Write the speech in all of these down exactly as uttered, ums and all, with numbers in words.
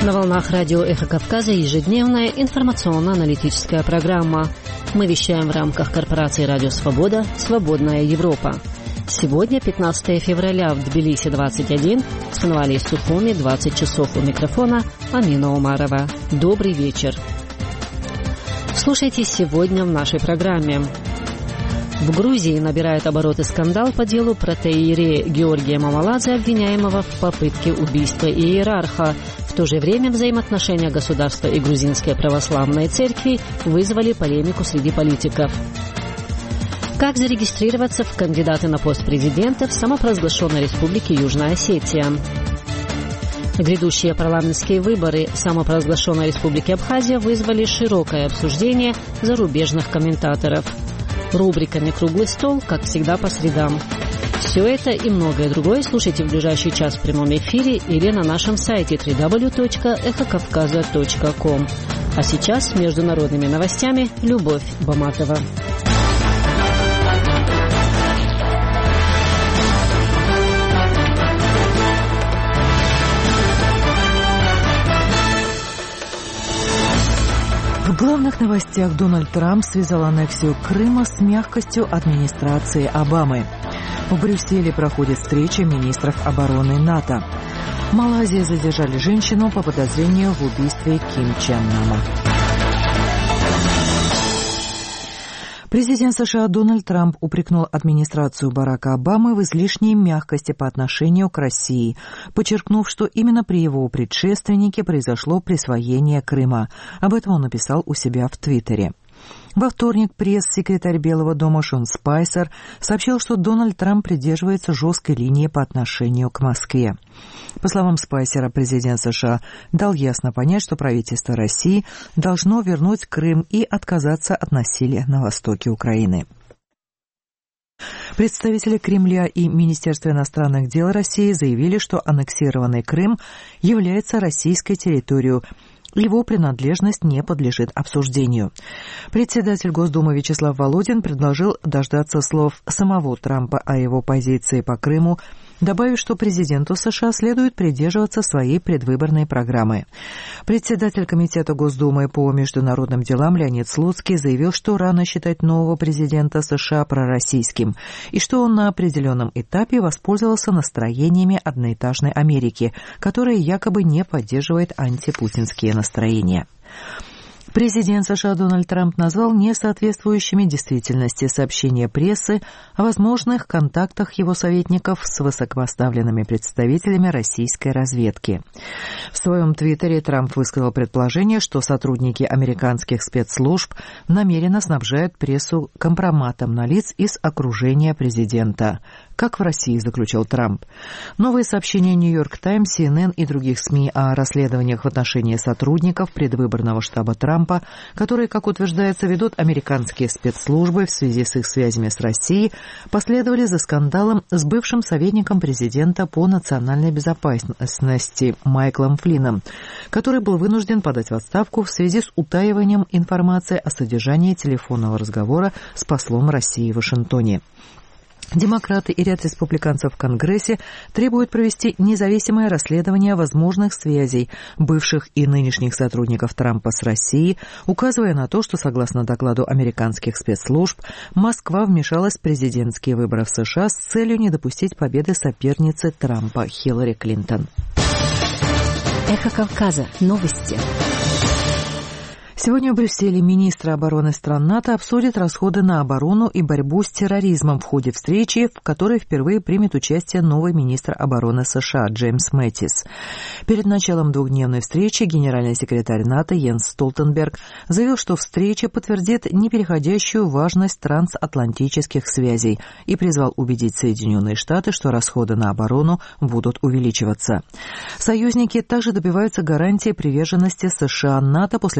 На волнах радио «Эхо Кавказа» ежедневная информационно-аналитическая программа. Мы вещаем в рамках корпорации «Радио Свобода. Свободная Европа». Сегодня пятнадцатое февраля, в Тбилиси двадцать один, в Цхинвале и Сухуми двадцать часов. У микрофона Амина Умарова. Добрый вечер. Слушайте сегодня в нашей программе. В Грузии набирает обороты скандал по делу протоиерея Георгия Мамаладзе, обвиняемого в попытке убийства иерарха. В то же время взаимоотношения государства и грузинской православной церкви вызвали полемику среди политиков. Как зарегистрироваться в кандидаты на пост президента в самопровозглашенной республике Южная Осетия? Грядущие парламентские выборы в самопровозглашенной республике Абхазия вызвали широкое обсуждение зарубежных комментаторов. Рубриками «Круглый стол», как всегда, по средам. Все это и многое другое слушайте в ближайший час в прямом эфире или на нашем сайте дабл ю дабл ю дабл ю точка эхо кавказа точка ком. А сейчас с международными новостями Любовь Баматова. В главных новостях Дональд Трамп связал аннексию Крыма с мягкостью администрации Обамы. В Брюсселе проходит встреча министров обороны НАТО. В Малайзии задержали женщину по подозрению в убийстве Ким Чен Нама. Президент США Дональд Трамп упрекнул администрацию Барака Обамы в излишней мягкости по отношению к России, подчеркнув, что именно при его предшественнике произошло присвоение Крыма. Об этом он написал у себя в Твиттере. Во вторник пресс-секретарь Белого дома Шон Спайсер сообщил, что Дональд Трамп придерживается жесткой линии по отношению к Москве. По словам Спайсера, президент США дал ясно понять, что правительство России должно вернуть Крым и отказаться от насилия на востоке Украины. Представители Кремля и Министерства иностранных дел России заявили, что аннексированный Крым является российской территорией. Его принадлежность не подлежит обсуждению. Председатель Госдумы Вячеслав Володин предложил дождаться слов самого Трампа о его позиции по Крыму, добавив, что президенту США следует придерживаться своей предвыборной программы. Председатель Комитета Госдумы по международным делам Леонид Слуцкий заявил, что рано считать нового президента США пророссийским, и что он на определенном этапе воспользовался настроениями одноэтажной Америки, которая якобы не поддерживает антипутинские настроения. Президент США Дональд Трамп назвал несоответствующими действительности сообщения прессы о возможных контактах его советников с высокопоставленными представителями российской разведки. В своем твиттере Трамп высказал предположение, что сотрудники американских спецслужб намеренно снабжают прессу компроматом на лиц из окружения президента. Как в России, заключил Трамп. Новые сообщения «Нью-Йорк Таймс», Си Эн Эн и других СМИ о расследованиях в отношении сотрудников предвыборного штаба Трампа, которые, как утверждается, ведут американские спецслужбы в связи с их связями с Россией, последовали за скандалом с бывшим советником президента по национальной безопасности Майклом Флинном, который был вынужден подать в отставку в связи с утаиванием информации о содержании телефонного разговора с послом России в Вашингтоне. Демократы и ряд республиканцев в Конгрессе требуют провести независимое расследование возможных связей бывших и нынешних сотрудников Трампа с Россией, указывая на то, что, согласно докладу американских спецслужб, Москва вмешалась в президентские выборы в США с целью не допустить победы соперницы Трампа Хиллари Клинтон. Эхо Кавказа. Новости. Сегодня в Брюсселе министры обороны стран НАТО обсудят расходы на оборону и борьбу с терроризмом в ходе встречи, в которой впервые примет участие новый министр обороны США Джеймс Мэттис. Перед началом двухдневной встречи генеральный секретарь НАТО Йенс Столтенберг заявил, что встреча подтвердит непереходящую важность трансатлантических связей и призвал убедить Соединенные Штаты, что расходы на оборону будут увеличиваться. Союзники также добиваются гарантии приверженности США НАТО после того, как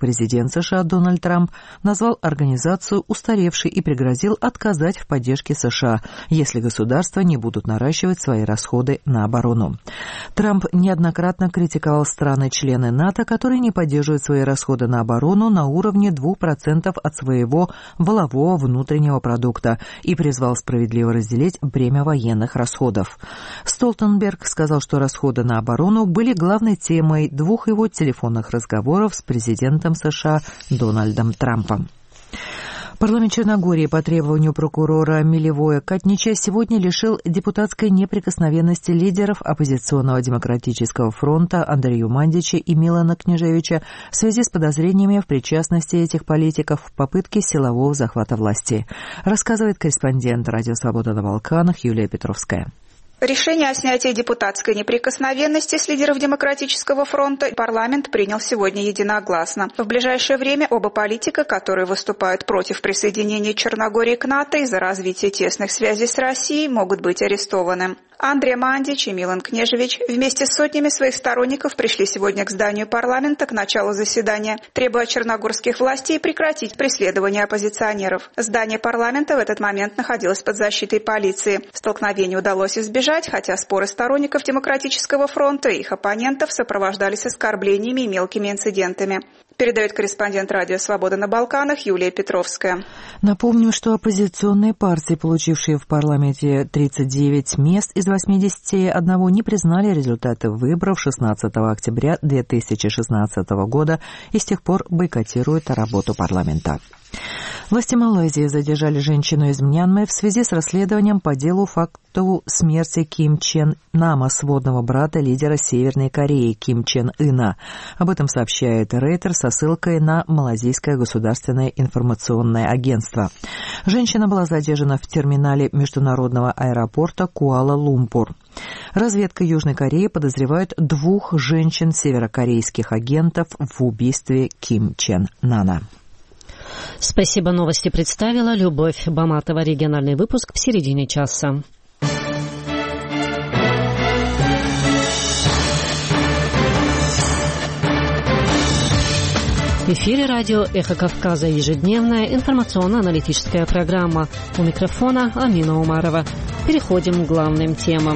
президент США Дональд Трамп назвал организацию устаревшей и пригрозил отказать в поддержке США, если государства не будут наращивать свои расходы на оборону. Трамп неоднократно критиковал страны-члены НАТО, которые не поддерживают свои расходы на оборону на уровне двух процентов от своего валового внутреннего продукта и призвал справедливо разделить бремя военных расходов. Столтенберг сказал, что расходы на оборону были главной темой двух его телефонных разговоров с президентом США Дональдом Трампом. Парламент Черногории по требованию прокурора Милевоя Катнича сегодня лишил депутатской неприкосновенности лидеров оппозиционного демократического фронта Андрею Мандича и Милана Княжевича в связи с подозрениями в причастности этих политиков в попытке силового захвата власти, рассказывает корреспондент Радио Свобода на Балканах Юлия Петровская. Решение о снятии депутатской неприкосновенности с лидеров Демократического фронта парламент принял сегодня единогласно. В ближайшее время оба политика, которые выступают против присоединения Черногории к НАТО из-за развития тесных связей с Россией, могут быть арестованы. Андрей Мандич и Милан Княжевич вместе с сотнями своих сторонников пришли сегодня к зданию парламента к началу заседания, требуя от черногорских властей прекратить преследование оппозиционеров. Здание парламента в этот момент находилось под защитой полиции. Столкновение удалось избежать, хотя споры сторонников Демократического фронта и их оппонентов сопровождались оскорблениями и мелкими инцидентами. Передает корреспондент Радио Свобода на Балканах Юлия Петровская. Напомню, что оппозиционные партии, получившие в парламенте тридцать девять мест из восьмидесяти одного, не признали результаты выборов шестнадцатого октября две тысячи шестнадцатого года и с тех пор бойкотируют работу парламента. Власти Малайзии задержали женщину из Мьянмы в связи с расследованием по делу факту смерти Ким Чен Нама, сводного брата лидера Северной Кореи Ким Чен Ына. Об этом сообщает Рейтер со ссылкой на Малайзийское государственное информационное агентство. Женщина была задержана в терминале международного аэропорта Куала-Лумпур. Разведка Южной Кореи подозревает двух женщин северокорейских агентов в убийстве Ким Чен Нана. Спасибо, новости представила Любовь Баматова. Региональный выпуск в середине часа. В эфире радио «Эхо Кавказа», ежедневная информационно-аналитическая программа. У микрофона Амина Умарова. Переходим к главным темам.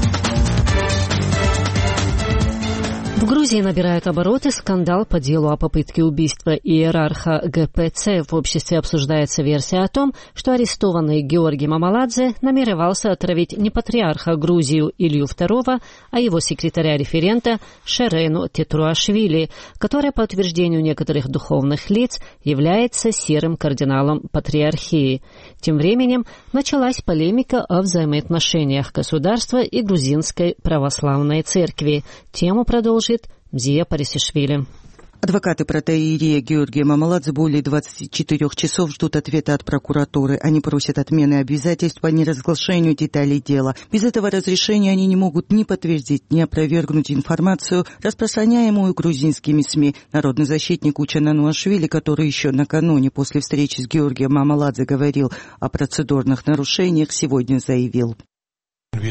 В Грузии набирает обороты скандал по делу о попытке убийства иерарха ГПЦ. В обществе обсуждается версия о том, что арестованный Георгий Мамаладзе намеревался отравить не патриарха Грузию Илью второго, а его секретаря-референта Шерену Тетруашвили, которая, по утверждению некоторых духовных лиц, является серым кардиналом патриархии. Тем временем началась полемика о взаимоотношениях государства и грузинской православной церкви. Тему продолжит Мзия Парисишвили. Адвокаты протоиерея Георгия Мамаладзе более двадцати четырёх часов ждут ответа от прокуратуры. Они просят отмены обязательств по неразглашению деталей дела. Без этого разрешения они не могут ни подтвердить, ни опровергнуть информацию, распространяемую грузинскими СМИ. Народный защитник Учана Нуашвили, который еще накануне после встречи с Георгием Мамаладзе говорил о процедурных нарушениях, сегодня заявил: В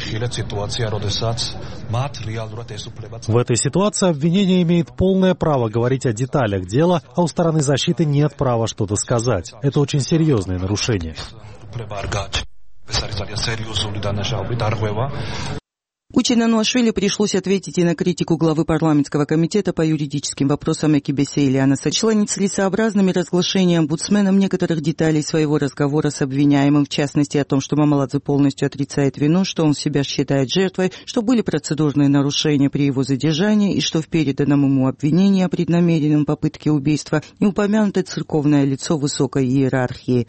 этой ситуации обвинение имеет полное право говорить о деталях дела, а у стороны защиты нет права что-то сказать. Это очень серьезное нарушение. Учана Нуашвили пришлось ответить и на критику главы парламентского комитета по юридическим вопросам Экибесе Ильяна. Сочла нецелесообразными разглашения омбудсменом некоторых деталей своего разговора с обвиняемым, в частности о том, что Мамаладзе полностью отрицает вину, что он себя считает жертвой, что были процедурные нарушения при его задержании и что в переданном ему обвинении о преднамеренном попытке убийства не упомянуто церковное лицо высокой иерархии.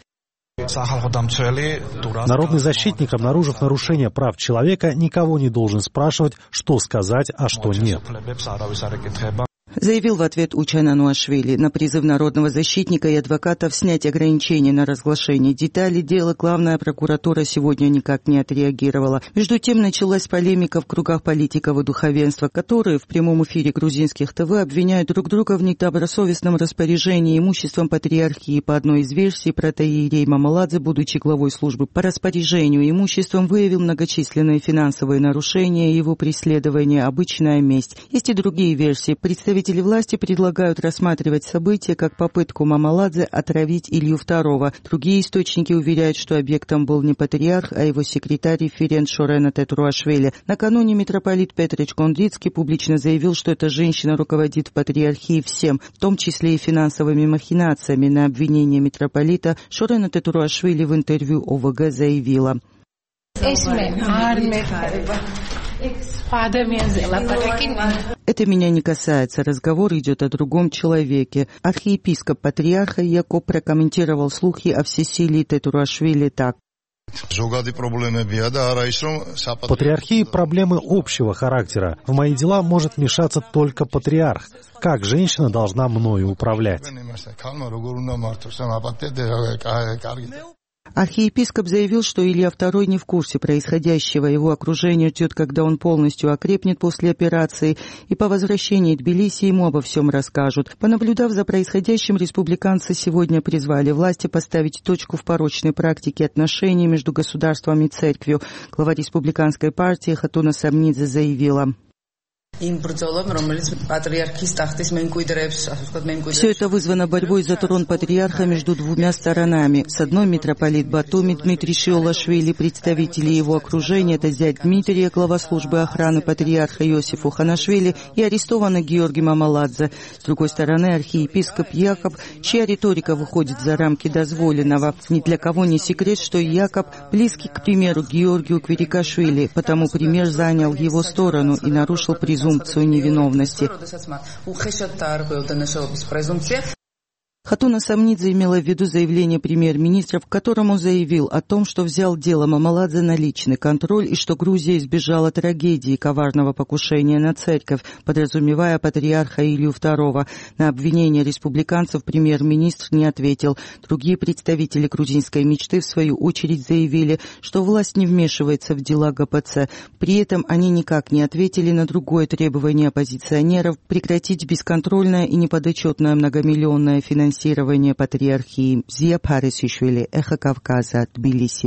Народный защитник, обнаружив нарушение прав человека, никого не должен спрашивать, что сказать, а что нет. Заявил в ответ Учана Нуашвили. На призыв народного защитника и адвокатов снять ограничения на разглашение деталей дела главная прокуратура сегодня никак не отреагировала. Между тем началась полемика в кругах политиков и духовенства, которые в прямом эфире грузинских ТВ обвиняют друг друга в недобросовестном распоряжении имуществом патриархии. По одной из версий, протоиерей Мамаладзе, будучи главой службы по распоряжению имуществом, выявил многочисленные финансовые нарушения и его преследование — обычная месть. Есть и другие версии. Представители представители власти предлагают рассматривать события как попытку Мамаладзе отравить Илью второго. Другие источники уверяют, что объектом был не патриарх, а его секретарь референт Шорена Тетруашвили. Накануне митрополит Петр Чкондицкий публично заявил, что эта женщина руководит в патриархии всем, в том числе и финансовыми махинациями. На обвинение митрополита Шорена Тетруашвили в интервью О В Г заявила: «Это меня не касается. Разговор идет о другом человеке». Архиепископ патриарха Якоб прокомментировал слухи о всесилии Тетруашвили так: В патриархии проблемы общего характера. В мои дела может вмешаться только патриарх. Как женщина должна мною управлять? Архиепископ заявил, что Илья второй не в курсе происходящего. Его окружение ждет, когда он полностью окрепнет после операции, и по возвращении в Тбилиси ему обо всем расскажут. Понаблюдав за происходящим, республиканцы сегодня призвали власти поставить точку в порочной практике отношений между государством и церковью. Глава республиканской партии Хатуна Самнидзе заявила: Все это вызвано борьбой за трон патриарха между двумя сторонами. С одной митрополит Батуми Дмитрий Шиолашвили, представители его окружения, это зять Дмитрия, глава службы охраны патриарха Иосиф Уханашвили, и арестованный Георгий Мамаладзе. С другой стороны, архиепископ Якоб, чья риторика выходит за рамки дозволенного. Ни для кого не секрет, что Якоб близкий, к примеру, Георгию Квирикашвили, потому пример занял его сторону и нарушил презумпцию невиновности. Хатуна Самнидзе имела в виду заявление премьер-министра, в котором он заявил о том, что взял дело Мамаладзе на личный контроль и что Грузия избежала трагедии коварного покушения на церковь, подразумевая патриарха Илью второго. На обвинение республиканцев премьер-министр не ответил. Другие представители грузинской мечты, в свою очередь, заявили, что власть не вмешивается в дела Г П Ц. При этом они никак не ответили на другое требование оппозиционеров прекратить бесконтрольное и неподотчетное многомиллионное финансирование финансирование патриархии. Зия Парисишвили, Эхо Кавказа, Тбилиси.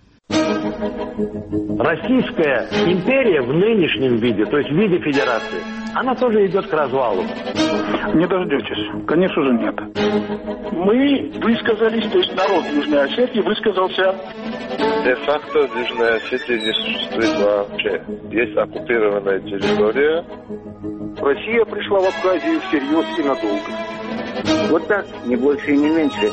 Российская империя в нынешнем виде, то есть в виде федерации, она тоже идет к развалу. Не дождетесь. Конечно же нет. Мы высказались, то есть народ Южной Осетии высказался. Де-факто Южная Осетия не существует вообще. Есть оккупированная территория. Россия пришла в Абхазию всерьез и надолго. Вот так, не больше и не меньше.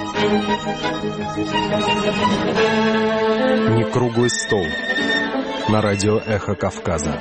Не круглый стол. На радио «Эхо Кавказа».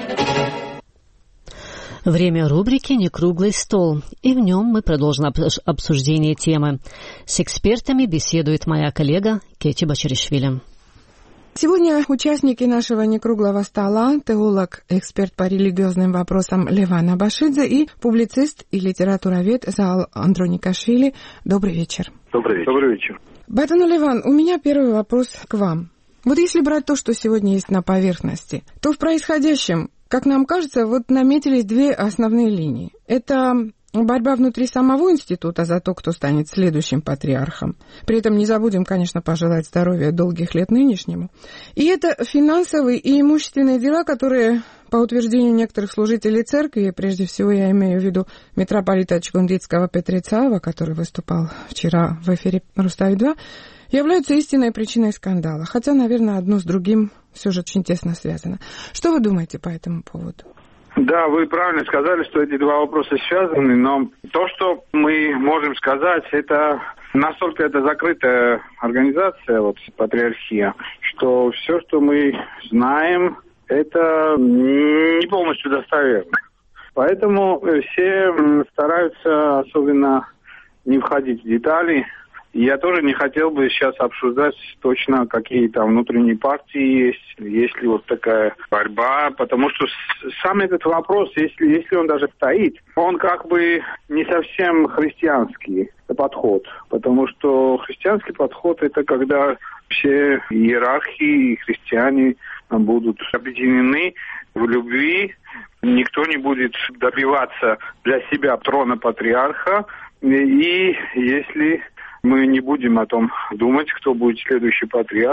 Время рубрики «Не круглый стол», и в нем мы продолжим обсуждение темы. С экспертами беседует моя коллега Кети Бачаришвили. Сегодня участники нашего некруглого стола — теолог, эксперт по религиозным вопросам Леван Абашидзе и публицист и литературовед Заал Андроникашвили. Добрый вечер. Добрый вечер. Добрый вечер. Батану Леван, у меня первый вопрос к вам. Вот если брать то, что сегодня есть на поверхности, то в происходящем, как нам кажется, вот наметились две основные линии. Это борьба внутри самого института за то, кто станет следующим патриархом. При этом не забудем, конечно, пожелать здоровья долгих лет нынешнему. И это финансовые и имущественные дела, которые, по утверждению некоторых служителей церкви, прежде всего я имею в виду митрополита Чкондицкого Петра Цаава, который выступал вчера в эфире Рустави-два, являются истинной причиной скандала. Хотя, наверное, одно с другим все же очень тесно связано. Что вы думаете по этому поводу? Да, вы правильно сказали, что эти два вопроса связаны, но то, что мы можем сказать, это настолько это закрытая организация, вот патриархия, что все, что мы знаем, это не полностью достоверно. Поэтому все стараются особенно не входить в детали. Я тоже не хотел бы сейчас обсуждать точно, какие там внутренние партии есть, есть ли вот такая борьба, потому что сам этот вопрос, если, если он даже стоит, он как бы не совсем христианский подход, потому что христианский подход — это когда все иерархии и христиане будут объединены в любви, никто не будет добиваться для себя трона патриарха, и если мы не будем о том думать, кто будет следующий патриарх,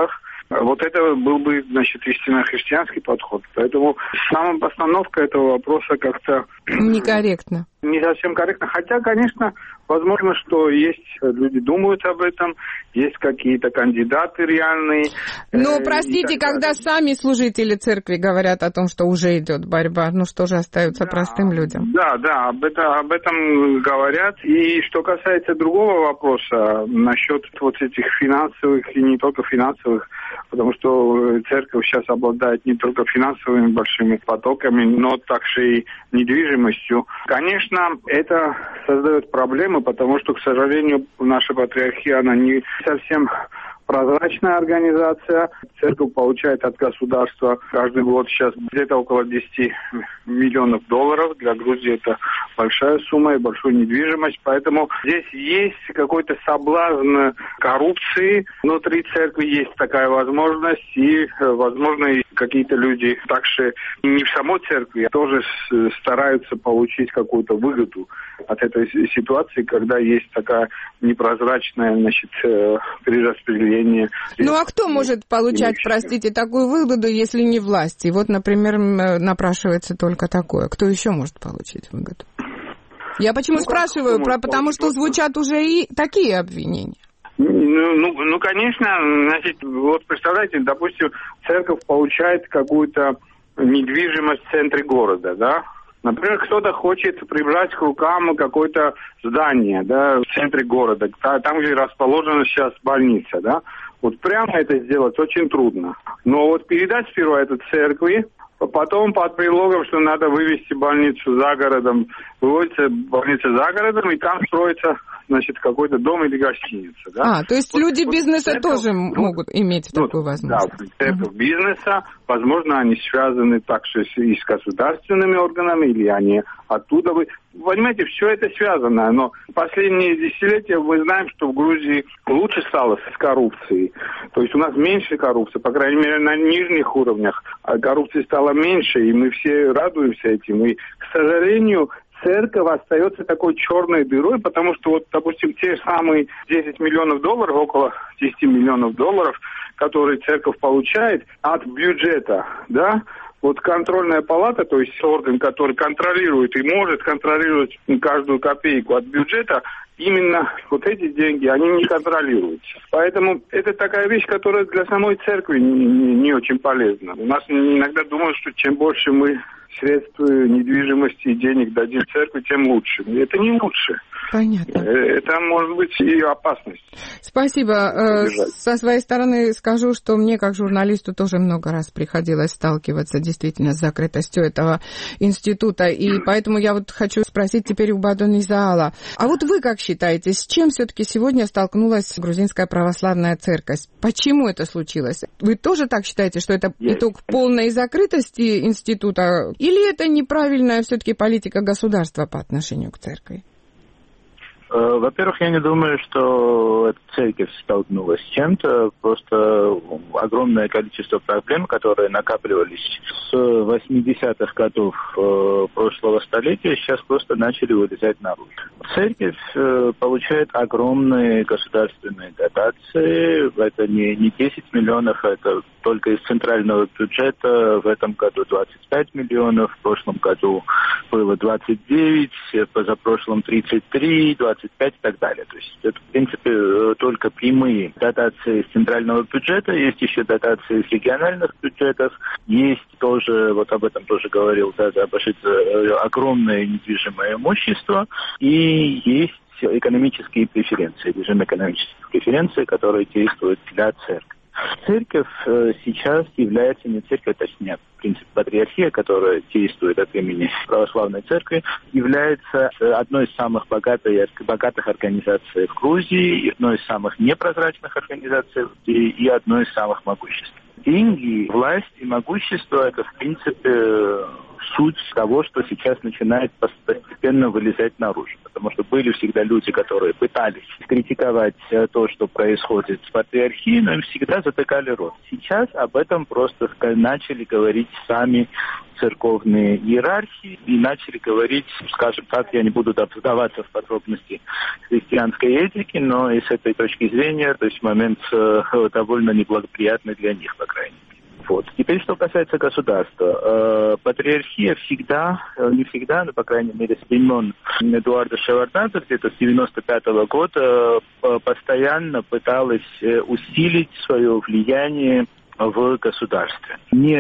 Вот это был бы, значит, истинно христианский подход. Поэтому сама постановка этого вопроса как-то... Некорректно. Не совсем корректно. Хотя, конечно, возможно, что есть люди думают об этом, есть какие-то кандидаты реальные. Но, э, простите, когда сами служители церкви говорят о том, что уже идет борьба, ну что же остается да, простым людям? Да, да, об, это, об этом говорят. И что касается другого вопроса, насчет вот этих финансовых и не только финансовых, потому что церковь сейчас обладает не только финансовыми большими потоками, но также и недвижимостью. Конечно, это создает проблемы, потому что, к сожалению, наша патриархия, она не совсем прозрачная организация. Церковь получает от государства каждый год сейчас где-то около десять миллионов долларов. Для Грузии это большая сумма и большая недвижимость. Поэтому здесь есть какой-то соблазн коррупции. Внутри церкви есть такая возможность. И, возможно, и какие-то люди также не в самой церкви, а тоже стараются получить какую-то выгоду от этой ситуации, когда есть такая непрозрачная, значит, перераспределение. Ну а кто может получать, простите, такую выгоду, если не власти? Вот, например, напрашивается только такое. Кто еще может получить выгоду? Я почему ну, спрашиваю, про, потому что звучат уже и такие обвинения. Ну, ну, ну, конечно, значит, вот представляете, допустим, церковь получает какую-то недвижимость в центре города, да? Например, кто-то хочет прибрать к рукам какое-то здание, да, в центре города, там, где расположена сейчас больница, да. Вот прямо это сделать очень трудно. Но вот передать сперва это церкви, потом под предлогом, что надо вывести больницу за городом, выводится больница за городом, и там строится, значит, какой-то дом или гостиница, да. А, то есть вот, люди вот бизнеса церковь, тоже ну, могут иметь ну, такую возможность. Да, церковь uh-huh. бизнеса, возможно, они связаны также и с государственными органами, или они оттуда. Вы понимаете, все это связано, но последние десятилетия мы знаем, что в Грузии лучше стало с коррупцией. То есть у нас меньше коррупции, по крайней мере, на нижних уровнях коррупции стало меньше, и мы все радуемся этим. И, к сожалению, церковь остается такой черной дырой, потому что, вот, допустим, те самые десять миллионов долларов, около десять миллионов долларов, которые церковь получает от бюджета, да, вот контрольная палата, то есть орган, который контролирует и может контролировать каждую копейку от бюджета, именно вот эти деньги, они не контролируются. Поэтому это такая вещь, которая для самой церкви не, не, не очень полезна. У нас иногда думают, что чем больше мы средств недвижимости и денег дадим церкви, тем лучше. Это не лучше. Понятно. Это может быть и опасность. Спасибо. Убежать. Со своей стороны скажу, что мне, как журналисту, тоже много раз приходилось сталкиваться действительно с закрытостью этого института. И поэтому я вот хочу спросить теперь у Бадони Заала. А вот вы как считаете, с чем все-таки сегодня столкнулась грузинская православная церковь? Почему это случилось? Вы тоже так считаете, что это Есть. итог полной закрытости института? Или это неправильная все-таки политика государства по отношению к церкви? Во-первых, я не думаю, что эта церковь столкнулась с чем-то. Просто огромное количество проблем, которые накапливались с восьмидесятых годов прошлого столетия, сейчас просто начали вылезать наружу. Церковь получает огромные государственные дотации. Это не, не десять миллионов, это только из центрального бюджета. В этом году двадцать пять миллионов, в прошлом году было двадцать девять, позапрошлом тридцать три, двадцать пять и так далее. То есть это, в принципе, только прямые дотации из центрального бюджета, есть еще дотации из региональных бюджетов, есть тоже, вот об этом тоже говорил Дада Абашидзе, огромное недвижимое имущество, и есть экономические преференции, режим экономических преференций, которые действуют для церкви. Церковь сейчас является не церковь, точнее, в принципе, патриархия, которая действует от имени православной церкви, является одной из самых богатых, богатых организаций в Грузии, одной из самых непрозрачных организаций и одной из самых могущественных. Деньги, власть и могущество – это, в принципе, суть того, что сейчас начинает постепенно вылезать наружу. Потому что были всегда люди, которые пытались критиковать то, что происходит с патриархией, но им всегда затыкали рот. Сейчас об этом просто начали говорить сами церковные иерархии и начали говорить, скажем так, я не буду вдаваться в подробности христианской этики, но и с этой точки зрения, то есть момент э, довольно неблагоприятный для них, по крайней мере. Вот. Теперь, что касается государства. Э, патриархия всегда, э, не всегда, но, по крайней мере, с времен Эдуарда Шеварднадзе, где-то с девяносто пятого года, э, постоянно пыталась э, усилить свое влияние в государстве,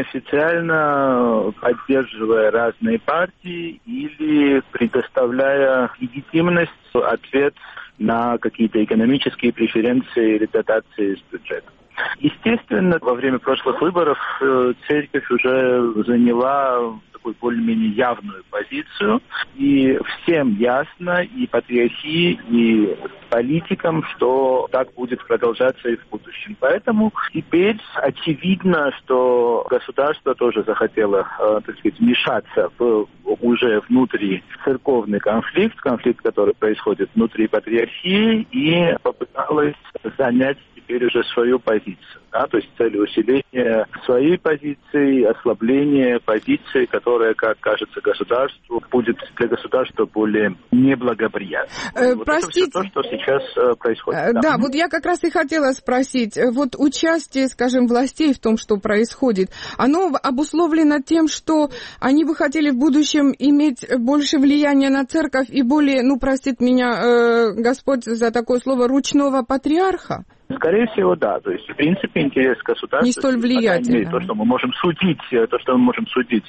неофициально поддерживая разные партии или предоставляя легитимность, ответ на какие-то экономические преференции или дотации из бюджета. Естественно, во время прошлых выборов церковь уже заняла такую более-менее явную позицию, и всем ясно, и патриархии, и политикам, что так будет продолжаться и в будущем. Поэтому теперь очевидно, что государство тоже захотело, э, так сказать, вмешаться в уже внутри церковный конфликт, конфликт, который происходит внутри патриархии, и попыталось занять теперь уже свою позицию. Да, то есть целью усиления своей позиции, ослабления позиции, которая, как кажется государству, будет для государства более неблагоприятной. Э, вот простите. Это все то, что сейчас э, происходит. Э, да. да, вот я как раз и хотела спросить. Вот участие, скажем, властей в том, что происходит, оно обусловлено тем, что они бы хотели в будущем иметь больше влияния на церковь и более, ну, простит меня э, Господь за такое слово, ручного патриарха? Скорее всего, да. То есть, в принципе, интерес государства... Не столь влиятельный. То, что мы можем судить, то, что мы можем судить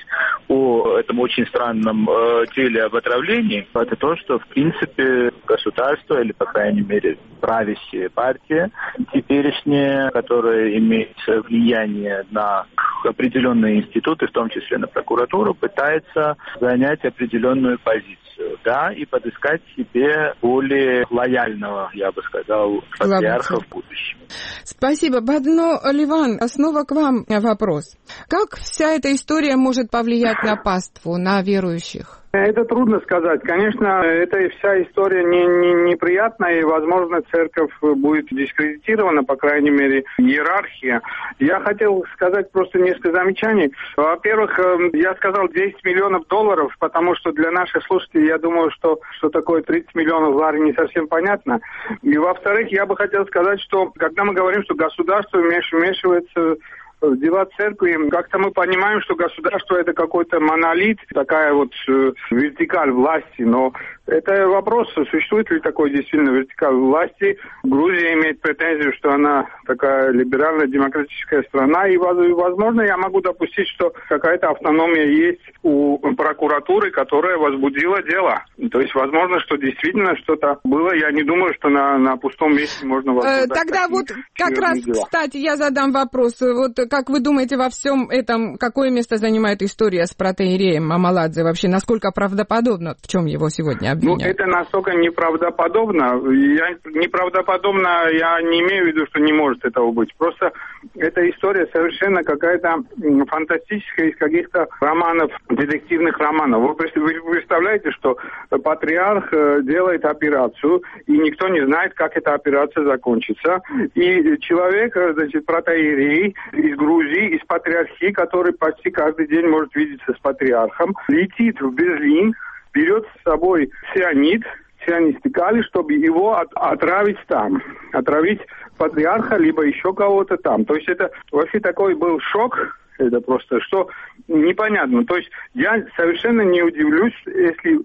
о этом очень странном э, деле об отравлении, это то, что, в принципе, государство, или, по крайней мере, правящая партия, теперешняя, которая имеет влияние на определенные институты, в том числе на прокуратуру, пытается занять определенную позицию. Да, и подыскать себе более лояльного, я бы сказал, патриарха в будущем. Спасибо. Бадно Ливан, снова к вам вопрос. Как вся эта история может повлиять на паству, на верующих? Это трудно сказать. Конечно, эта вся история не, не, неприятная, и, возможно, церковь будет дискредитирована, по крайней мере, иерархия. Я хотел сказать просто несколько замечаний. Во-первых, я сказал десять миллионов долларов, потому что для наших слушателей, я думаю, что, что такое тридцать миллионов лари не совсем понятно. И, во-вторых, я бы хотел сказать, что когда мы говорим, что государство вмешивается в дела церкви, как-то мы понимаем, что государство это какой-то монолит, такая вот э, вертикаль власти, но это вопрос, существует ли такой действительно вертикаль власти. Грузия имеет претензию, что она такая либеральная демократическая страна, и, возможно, я могу допустить, что какая-то автономия есть у прокуратуры, которая возбудила дело. То есть, возможно, что действительно что-то было, я не думаю, что на, на пустом месте можно возбуждать. Тогда вот как раз, дела. Кстати, я задам вопрос, вот как вы думаете, во всем этом, какое место занимает история с протоиереем Мамаладзе вообще? Насколько правдоподобно, в чем его сегодня обвиняют? Ну, это настолько неправдоподобно. Я, неправдоподобно я не имею в виду, что не может этого быть. Просто эта история совершенно какая-то фантастическая из каких-то романов, детективных романов. Вы представляете, что патриарх делает операцию, и никто не знает, как эта операция закончится. И человек, значит, протоиерей из Грузии, из патриархии, который почти каждый день может видеться с патриархом, летит в Берлин, берет с собой цианид, цианистикали, чтобы его от, отравить там, отравить патриарха, либо еще кого-то там. То есть это вообще такой был шок, это просто, что непонятно. То есть я совершенно не удивлюсь, если...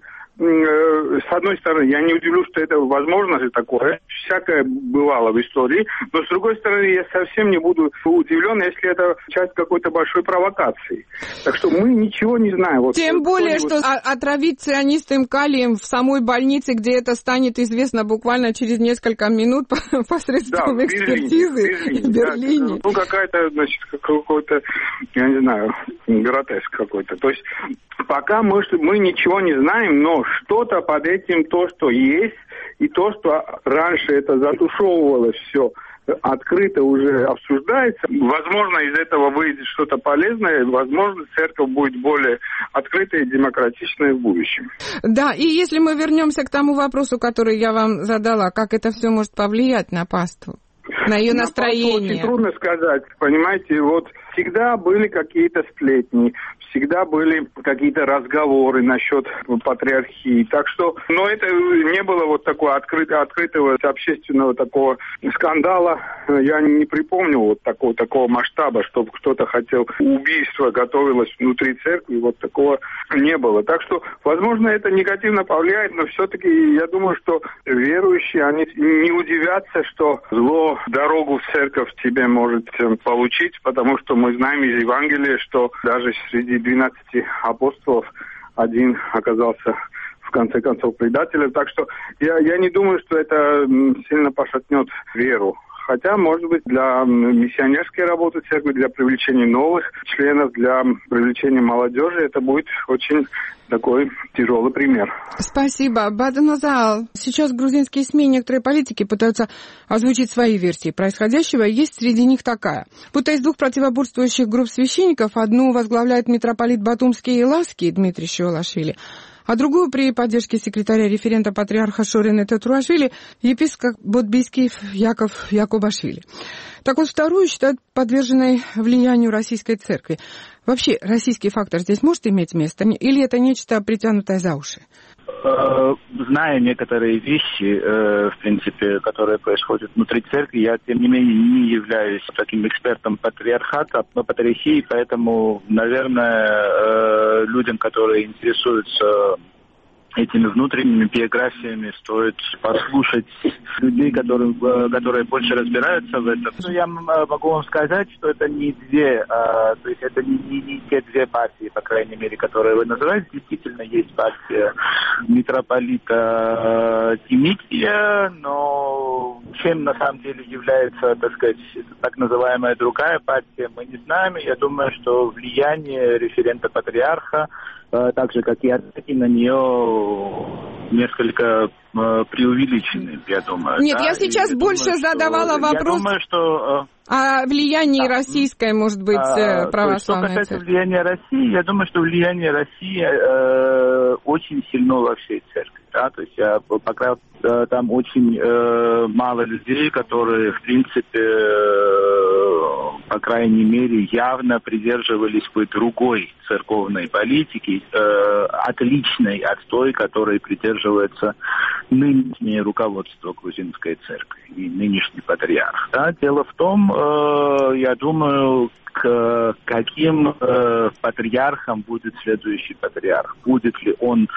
С одной стороны, я не удивлюсь, что это возможно же такое, всякое бывало в истории, но с другой стороны, я совсем не буду удивлен, если это часть какой-то большой провокации. Так что мы ничего не знаем. Вот Тем более, что отравить цианистым калием в самой больнице, где это станет известно буквально через несколько минут посредством да, экспертизы в Берлине. В Берлине. Да, ну, какая-то, значит, какой-то, я не знаю, гротеск какой-то. То есть пока мы, мы ничего не знаем, но что-то под этим, то, что есть, и то, что раньше это затушевывалось все открыто уже обсуждается. Возможно, из этого выйдет что-то полезное, возможно, церковь будет более открытой и демократичной в будущем. Да, и если мы вернемся к тому вопросу, который я вам задала, как это все может повлиять на паству, на ее настроение? Очень трудно сказать, понимаете, вот всегда были какие-то сплетни, всегда были какие-то разговоры насчет патриархии, так что, но это не было вот такого открытого, открытого общественного такого скандала, я не припомню вот такого, такого масштаба, чтобы кто-то хотел убийство, готовилось внутри церкви, вот такого не было, так что, возможно, это негативно повлияет, но все-таки я думаю, что верующие, они не удивятся, что зло дорогу в церковь тебе может получить, потому что мы знаем из Евангелия, что даже среди двенадцати апостолов один оказался в конце концов предателем. Так что я, я не думаю, что это сильно пошатнет веру. Хотя, может быть, для миссионерской работы церкви, для привлечения новых членов, для привлечения молодежи, это будет очень такой тяжелый пример. Спасибо. Баденозал. Сейчас грузинские СМИ и некоторые политики пытаются озвучить свои версии происходящего. Есть среди них такая. Будто из двух противоборствующих групп священников одну возглавляет митрополит Батумский и Лаский Дмитрий Шиолашвили, а другую при поддержке секретаря-референта патриарха Шорены Тетруашвили епископ Бодбийский Яков Якубашвили. Так вот, вторую считают подверженной влиянию российской церкви. Вообще, российский фактор здесь может иметь место, или это нечто притянутое за уши? Знаю некоторые вещи, в принципе, которые происходят внутри церкви. Я, тем не менее, не являюсь таким экспертом патриархата, патриархии, поэтому, наверное, людям, которые интересуются этими внутренними биографиями, стоит послушать людей, которые, которые больше разбираются в этом. Я могу вам сказать, что это не две, то есть это не, не, не те две партии, по крайней мере, которые вы называете. Действительно, есть партия митрополита Димитрия, но чем на самом деле является, так сказать, так называемая другая партия, мы не знаем. Я думаю, что влияние референта патриарха, так же, как и атаки на нее, несколько э, преувеличены, я думаю. Нет, да? я сейчас и больше думаю, задавала что, вопрос я думаю, что, э, о влиянии да. российской, может быть, а, православной церкви. Что касается церкви. влияния России, я думаю, что влияние России э, очень сильно во всей церкви. Да? То есть, я, пока э, там очень э, мало людей, которые, в принципе, э, по крайней мере, явно придерживались бы другой церковной политики, э, отличной от той, которой придерживается нынешнее руководство грузинской церкви и нынешний патриарх. Да? Дело в том, э, я думаю, к каким э, патриархом будет следующий патриарх. Будет ли он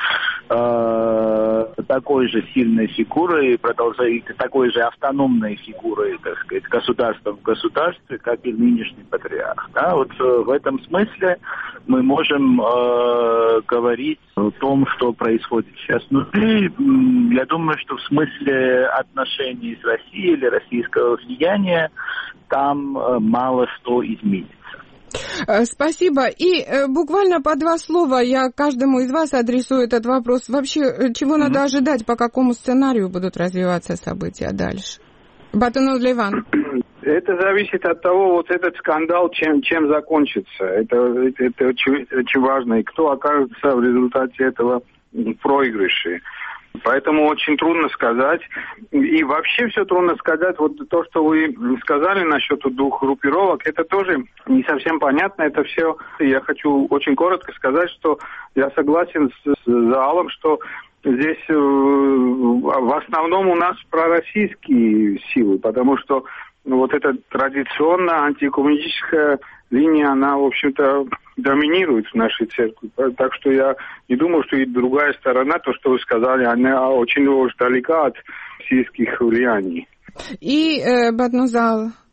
э, такой же сильной фигурой, продолжает такой же автономной фигурой, так сказать, государства в государстве, как и нынешний патриарх. Да? Вот э, в этом смысле мы можем э, говорить о том, что происходит сейчас внутри. Я думаю, что в смысле отношений с Россией или российского влияния там э, мало что изменится. Спасибо. И э, буквально по два слова я каждому из вас адресую этот вопрос. Вообще, чего mm-hmm. надо ожидать, по какому сценарию будут развиваться события дальше? Батонов Ливан. Это зависит от того, вот этот скандал, чем, чем закончится. Это, это, это очень, очень важно. И кто окажется в результате этого в проигрыше. Поэтому очень трудно сказать. И вообще все трудно сказать. Вот то, что вы сказали насчет двух группировок, это тоже не совсем понятно. Это все. Я хочу очень коротко сказать, что я согласен с, с Заалом, что здесь э, в основном у нас пророссийские силы, потому что вот эта традиционная антикоммунистическая линия, она, в общем-то, доминирует в нашей церкви. Так что я не думаю, что и другая сторона, то, что вы сказали, она очень уж далека от российских влияний. И, э, Батнузал,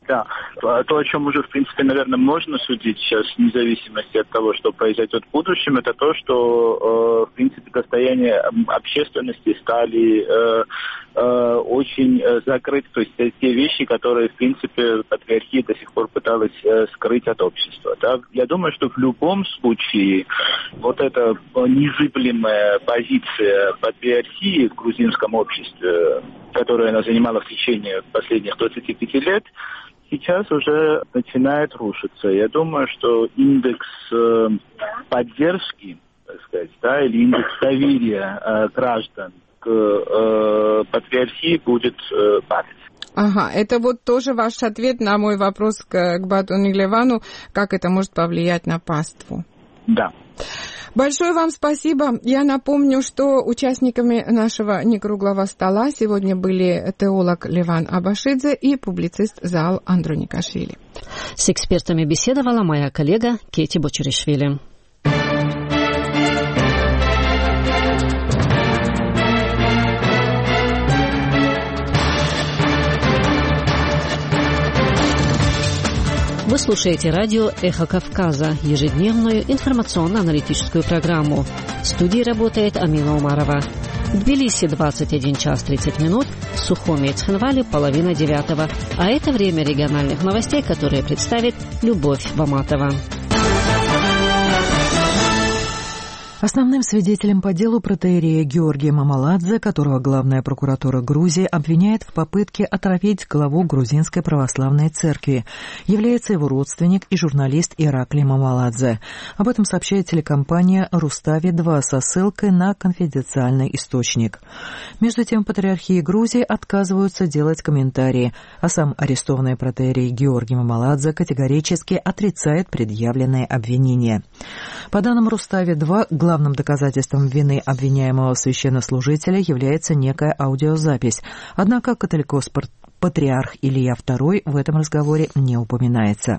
Да, то, о чем уже, в принципе, наверное, можно судить сейчас, вне зависимости от того, что произойдет в будущем, это то, что, в принципе, достояние общественности стали очень закрыты, то есть те вещи, которые, в принципе, патриархия до сих пор пыталась скрыть от общества. Да? Я думаю, что в любом случае вот эта незыблемая позиция патриархии в грузинском обществе, которую она занимала в течение последних двадцати пяти лет, сейчас уже начинает рушиться. Я думаю, что индекс э, поддержки, так сказать, да, или индекс доверия э, граждан к э, патриархии будет э, падать. Ага, это вот тоже ваш ответ на мой вопрос к, к Батону Ливану, как это может повлиять на паству. Да. Большое вам спасибо. Я напомню, что участниками нашего некруглого стола сегодня были теолог Ливан Абашидзе и публицист Заал Андроникашвили. С экспертами беседовала моя коллега Кети Бочеришвили. Вы слушаете радио «Эхо Кавказа», ежедневную информационно-аналитическую программу. В студии работает Амина Умарова. В Тбилиси двадцать один час тридцать минут, в Сухуми и Цхинвале половина девятого. А это время региональных новостей, которые представит Любовь Баматова. Основным свидетелем по делу протоиерея Георгия Мамаладзе, которого главная прокуратура Грузии обвиняет в попытке отравить главу Грузинской православной церкви, является его родственник и журналист Ираклий Мамаладзе. Об этом сообщает телекомпания «Рустави два» со ссылкой на конфиденциальный источник. Между тем, в патриархии Грузии отказываются делать комментарии, а сам арестованный протоиерей Георгий Мамаладзе категорически отрицает предъявленные обвинения. По данным «Рустави два», главным доказательством вины обвиняемого священнослужителя является некая аудиозапись. Однако католикос-патриарх Илья второй в этом разговоре не упоминается.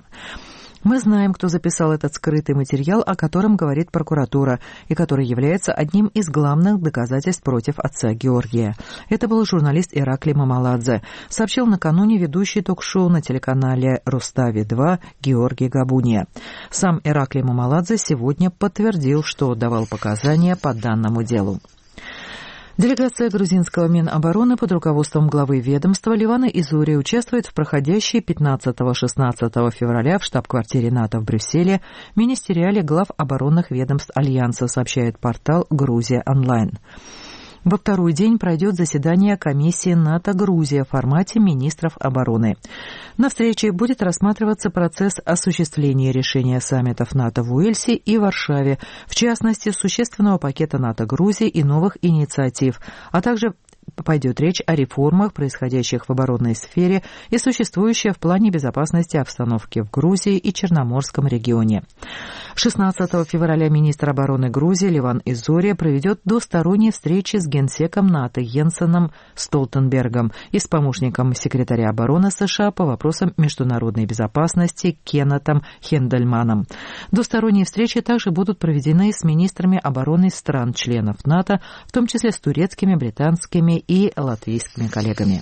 Мы знаем, кто записал этот скрытый материал, о котором говорит прокуратура, и который является одним из главных доказательств против отца Георгия. Это был журналист Ираклий Мамаладзе, сообщил накануне ведущий ток-шоу на телеканале «Рустави два» Георгий Габуния. Сам Ираклий Мамаладзе сегодня подтвердил, что давал показания по данному делу. Делегация грузинского Минобороны под руководством главы ведомства Ливана Изури участвует в проходящей пятнадцатого-шестнадцатого февраля в штаб-квартире НАТО в Брюсселе министериале глав оборонных ведомств Альянса, сообщает портал «Грузия онлайн». Во второй день пройдет заседание комиссии НАТО-Грузия в формате министров обороны. На встрече будет рассматриваться процесс осуществления решения саммитов НАТО в Уэльсе и Варшаве, в частности, существенного пакета НАТО-Грузии и новых инициатив, а также пойдет речь о реформах, происходящих в оборонной сфере и существующей в плане безопасности обстановки в Грузии и Черноморском регионе. шестнадцатого февраля министр обороны Грузии Ливан Изория проведет двусторонние встречи с генсеком НАТО Йенсеном Столтенбергом и с помощником секретаря обороны США по вопросам международной безопасности Кеннетом Хендельманом. Двусторонние встречи также будут проведены с министрами обороны стран-членов НАТО, в том числе с турецкими, британскими и латвийскими коллегами.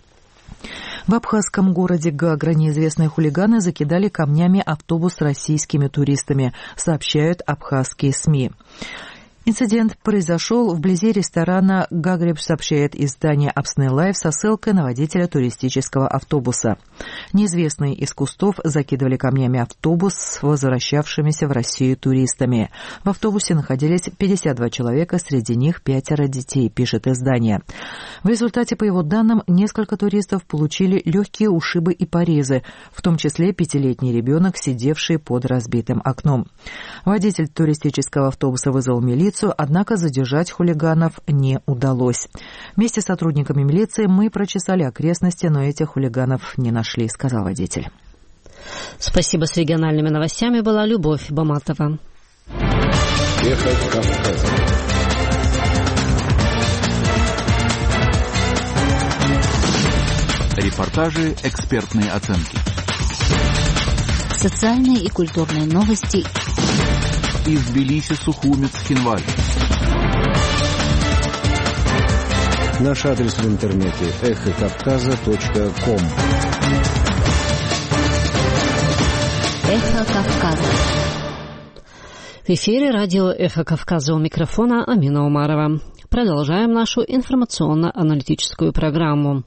В абхазском городе Гагра неизвестные хулиганы закидали камнями автобус с российскими туристами, сообщают абхазские СМИ. Инцидент произошел вблизи ресторана «Гагреб», сообщает издание «Апсны Лайв» со ссылкой на водителя туристического автобуса. Неизвестные из кустов закидывали камнями автобус с возвращавшимися в Россию туристами. В автобусе находились пятьдесят два человека, среди них пятеро детей, пишет издание. В результате, по его данным, несколько туристов получили легкие ушибы и порезы, в том числе пятилетний ребенок, сидевший под разбитым окном. Водитель туристического автобуса вызвал милицию, однако задержать хулиганов не удалось. Вместе с сотрудниками милиции мы прочесали окрестности, но этих хулиганов не нашли, сказал водитель. Спасибо. С региональными новостями была Любовь Баматова. Эхо Кавказа. Репортажи, экспертные оценки. Социальные и культурные новости. Из Тбилиси, Сухуми, Цхинваль. Наш адрес в интернете эхо кавказа точка ком. Эхо Кавказа. В эфире радио «Эхо Кавказа», у микрофона Амина Умарова. Продолжаем нашу информационно-аналитическую программу.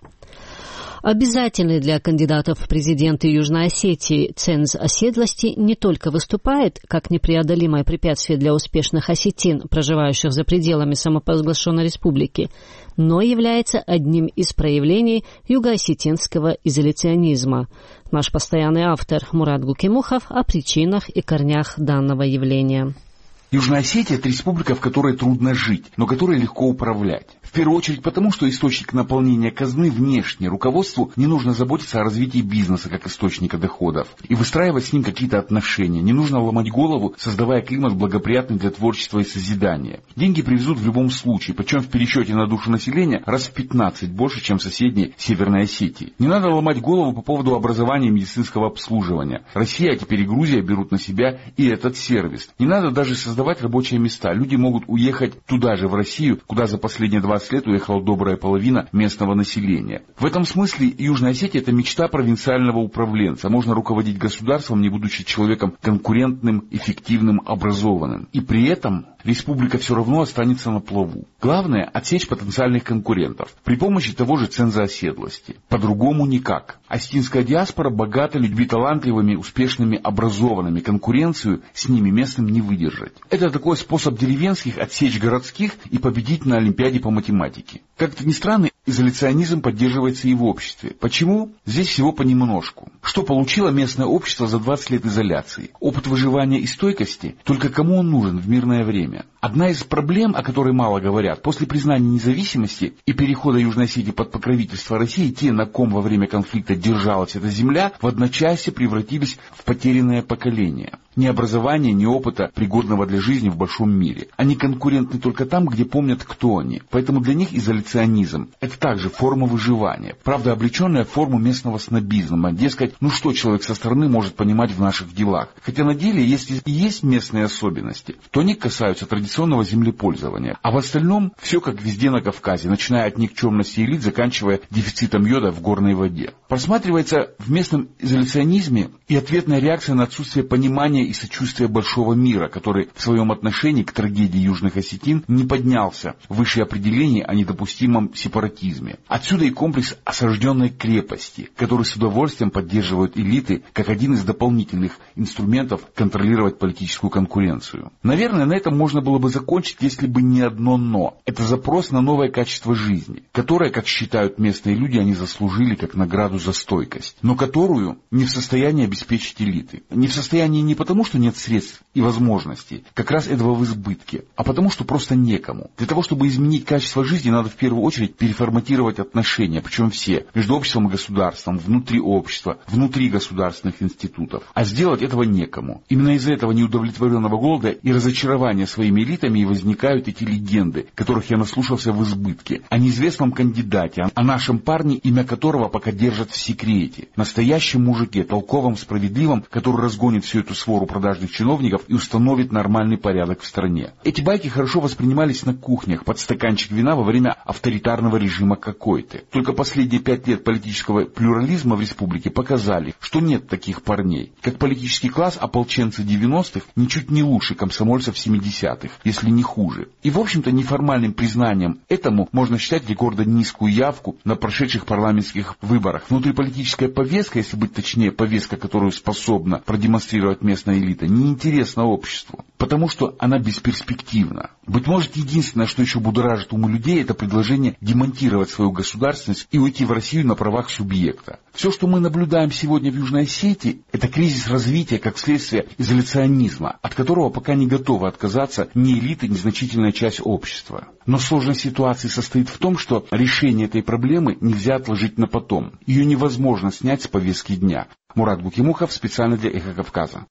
Обязательный для кандидатов в президенты Южной Осетии ценз оседлости не только выступает как непреодолимое препятствие для успешных осетин, проживающих за пределами самопровозглашенной республики, но является одним из проявлений югоосетинского изоляционизма. Наш постоянный автор Мурат Гукимухов о причинах и корнях данного явления. Южная Осетия – это республика, в которой трудно жить, но которой легко управлять. В первую очередь потому, что источник наполнения казны внешне. Руководству не нужно заботиться о развитии бизнеса как источника доходов и выстраивать с ним какие-то отношения. Не нужно ломать голову, создавая климат благоприятный для творчества и созидания. Деньги привезут в любом случае, причем в пересчете на душу населения раз в пятнадцать больше, чем в соседней Северной Осетии. Не надо ломать голову по поводу образования и медицинского обслуживания. Россия, а теперь и Грузия берут на себя и этот сервис. Не надо даже создавать рабочие места. Люди могут уехать туда же, в Россию, куда за последние двадцать лет уехала добрая половина местного населения. В этом смысле Южная Осетия – это мечта провинциального управленца. Можно руководить государством, не будучи человеком конкурентным, эффективным, образованным. И при этом республика все равно останется на плаву. Главное – отсечь потенциальных конкурентов при помощи того же ценза оседлости. По-другому никак. Осетинская диаспора богата людьми талантливыми, успешными, образованными. Конкуренцию с ними местным не выдержать. Это такой способ деревенских отсечь городских и победить на Олимпиаде по математике. Как-то ни странно, изоляционизм поддерживается и в обществе. Почему? Здесь всего понемножку. Что получило местное общество за двадцать лет изоляции? Опыт выживания и стойкости? Только кому он нужен в мирное время? Одна из проблем, о которой мало говорят, после признания независимости и перехода Южной Осетии под покровительство России, те, на ком во время конфликта держалась эта земля, в одночасье превратились в потерянное поколение. Ни образования, ни опыта, пригодного для жизни в большом мире. Они конкурентны только там, где помнят, кто они. Поэтому для них изоляционизм – это также форма выживания. Правда, облеченная в форму местного снобизма. Дескать, ну что человек со стороны может понимать в наших делах? Хотя на деле, если и есть местные особенности, то они касаются традиционного землепользования. А в остальном все как везде на Кавказе, начиная от никчемности элит, заканчивая дефицитом йода в горной воде. Просматривается в местном изоляционизме и ответная реакция на отсутствие понимания и сочувствия большого мира, который в своем отношении к трагедии южных осетин не поднялся выше определений о недопустимом сепаратизме. Отсюда и комплекс осажденной крепости, который с удовольствием поддерживают элиты как один из дополнительных инструментов контролировать политическую конкуренцию. Наверное, на этом можно было бы закончить, если бы не одно «но». Это запрос на новое качество жизни, которое, как считают местные люди, они заслужили как награду за стойкость, но которую не в состоянии обеспечить элиты. Не в состоянии не потому, что нет средств и возможностей, как раз этого в избытке, а потому, что просто некому. Для того, чтобы изменить качество жизни, надо в первую очередь переформатировать отношения, причем все, между обществом и государством, внутри общества, внутри государственных институтов. А сделать этого некому. Именно из-за этого неудовлетворенного голода и разочарования своими элитами и возникают эти легенды, которых я наслушался в избытке, о неизвестном кандидате, о нашем парне, имя которого пока держат в секрете, настоящем мужике, толковом, справедливом, который разгонит всю эту свору продажных чиновников и установит нормальный порядок в стране. Эти байки хорошо воспринимались на кухнях под стаканчик вина во время авторитарного режима какой-то. Только последние пять лет политического плюрализма в республике показали, что нет таких парней. Как политический класс, ополченцы девяностых ничуть не лучше комсомольцев семидесятых, если не хуже. И, в общем-то, неформальным признанием этому можно считать рекордно низкую явку на прошедших парламентских выборах. Внутриполитическая повестка, если быть точнее, повестка, которую способна продемонстрировать местная элита, неинтересна обществу, потому что она бесперспективна. Быть может, единственное, что еще будоражит умы людей, это предложение демонтировать свою государственность и уйти в Россию на правах субъекта. Все, что мы наблюдаем сегодня в Южной Осетии, это кризис развития как следствие изоляционизма, от которого пока не готова отказаться ни элита, ни значительная часть общества. Но сложность ситуации состоит в том, что решение этой проблемы нельзя отложить на потом. Ее невозможно снять с повестки дня. Мурат Гукимухов, специально для Эхо Кавказа.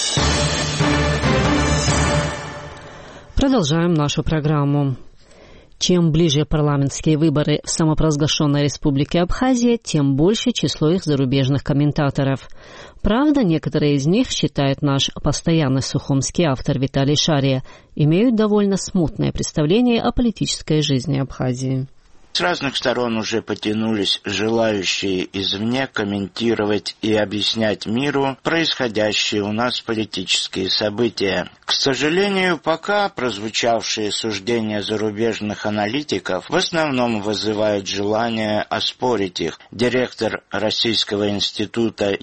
Продолжаем нашу программу. Чем ближе парламентские выборы в самопровозглашенной республике Абхазия, тем больше число их зарубежных комментаторов. Правда, некоторые из них, считает наш постоянный сухумский автор Виталий Шария, имеют довольно смутное представление о политической жизни Абхазии. С разных сторон уже потянулись желающие извне комментировать и объяснять миру происходящие у нас политические события. К сожалению, пока прозвучавшие суждения зарубежных аналитиков в основном вызывают желание оспорить их. Директор Российского института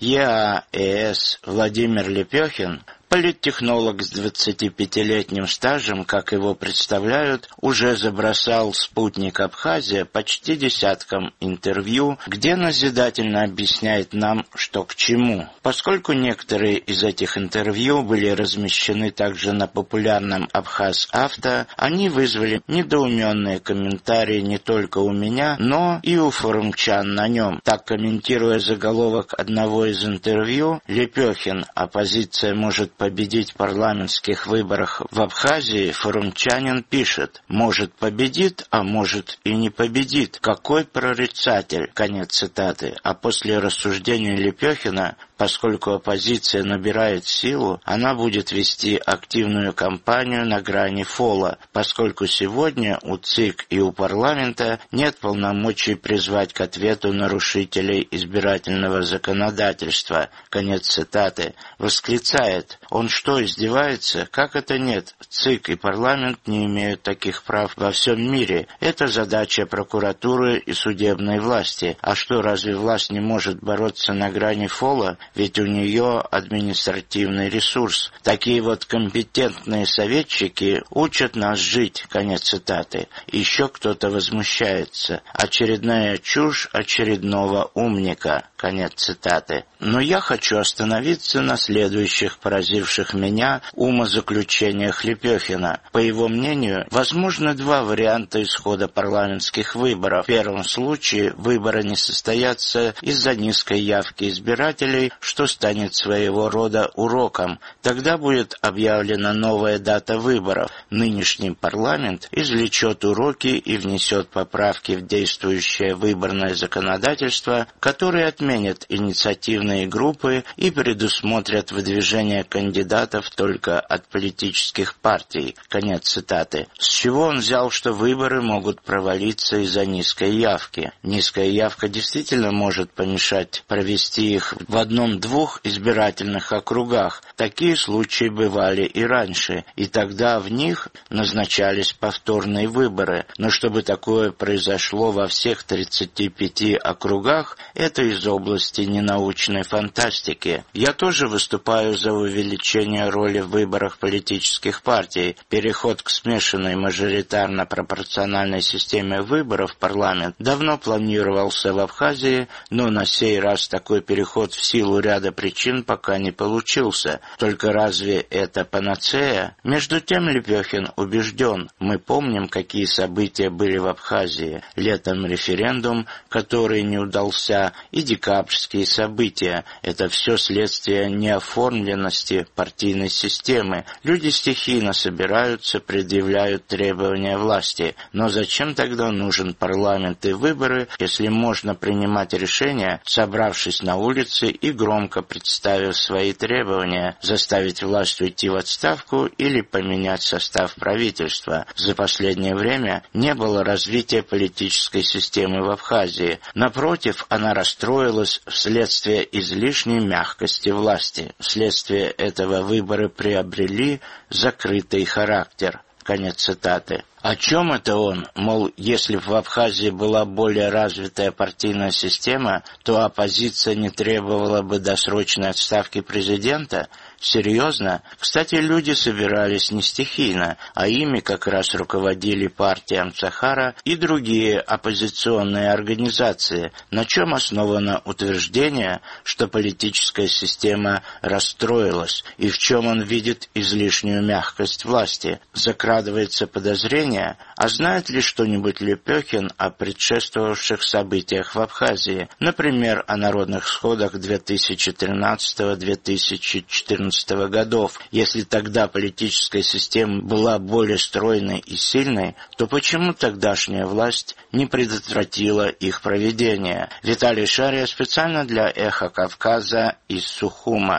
ЕАЭС Владимир Лепехин, политтехнолог с двадцатипятилетним стажем, как его представляют, уже забросал спутник Абхазия почти десятком интервью, где назидательно объясняет нам, что к чему. Поскольку некоторые из этих интервью были размещены также на популярном Абхаз-Авто, они вызвали недоуменные комментарии не только у меня, но и у форумчан на нем. Так, комментируя заголовок одного из интервью, Лепехин «Оппозиция может победить в парламентских выборах в Абхазии», форумчанин пишет: «Может победит, а может и не победит. Какой прорицатель?» Конец цитаты. А после рассуждений Лепехина, поскольку оппозиция набирает силу, она будет вести активную кампанию на грани фола, поскольку сегодня у ЦИК и у парламента нет полномочий призвать к ответу нарушителей избирательного законодательства. Конец цитаты. Восклицает: «Он что, издевается? Как это нет? ЦИК и парламент не имеют таких прав во всем мире. Это задача прокуратуры и судебной власти. А что, разве власть не может бороться на грани фола? Ведь у нее административный ресурс. Такие вот компетентные советчики учат нас жить». Конец цитаты. Еще кто-то возмущается: «Очередная чушь очередного умника». Конец цитаты. Но я хочу остановиться на следующих поразивших меня умозаключениях Лепехина. По его мнению, возможно два варианта исхода парламентских выборов. В первом случае выборы не состоятся из-за низкой явки избирателей, что станет своего рода уроком. Тогда будет объявлена новая дата выборов. Нынешний парламент извлечет уроки и внесет поправки в действующее выборное законодательство, которые отменят инициативные группы и предусмотрят выдвижение кандидатов только от политических партий. Конец цитаты. С чего он взял, что выборы могут провалиться из-за низкой явки? Низкая явка действительно может помешать провести их в одном-двух избирательных округах. Такие случаи бывали и раньше, и тогда в них назначались повторные выборы. Но чтобы такое произошло во всех тридцати пяти округах, это из области ненаучной фантастики. Я тоже выступаю за увеличение роли в выборах политических партий. Переход к смешанной мажоритарно-пропорциональной системе выборов в парламент давно планировался в Абхазии, но на сей раз такой переход в силу ряда причин пока не получился. Только разве это панацея? Между тем Лепехин убежден: мы помним, какие события были в Абхазии. Летом референдум, который не удался, и декабрьские события. Это все следствие неоформленности партийной системы. Люди стихийно собираются, предъявляют требования власти. Но зачем тогда нужен парламент и выборы, если можно принимать решения, собравшись на улице и громко представив свои требования, заставить власть уйти в отставку или поменять состав правительства? За последнее время не было развития политической системы в Абхазии. Напротив, она расстроилась вследствие излишней мягкости власти. Вследствие этого выборы приобрели закрытый характер. Конец цитаты. О чем это он? Мол, если в Абхазии была более развитая партийная система, то оппозиция не требовала бы досрочной отставки президента? Серьезно? Кстати, люди собирались не стихийно, а ими как раз руководили партия Амцахара и другие оппозиционные организации. На чем основано утверждение, что политическая система расстроилась, и в чем он видит излишнюю мягкость власти? Закрадывается подозрение, а знает ли что-нибудь Лепехин о предшествовавших событиях в Абхазии, например, о народных сходах две тысячи тринадцатого — две тысячи четырнадцатого годов? Если тогда политическая система была более стройной и сильной, то почему тогдашняя власть не предотвратила их проведение? Виталий Шария специально для «Эхо Кавказа» из Сухума.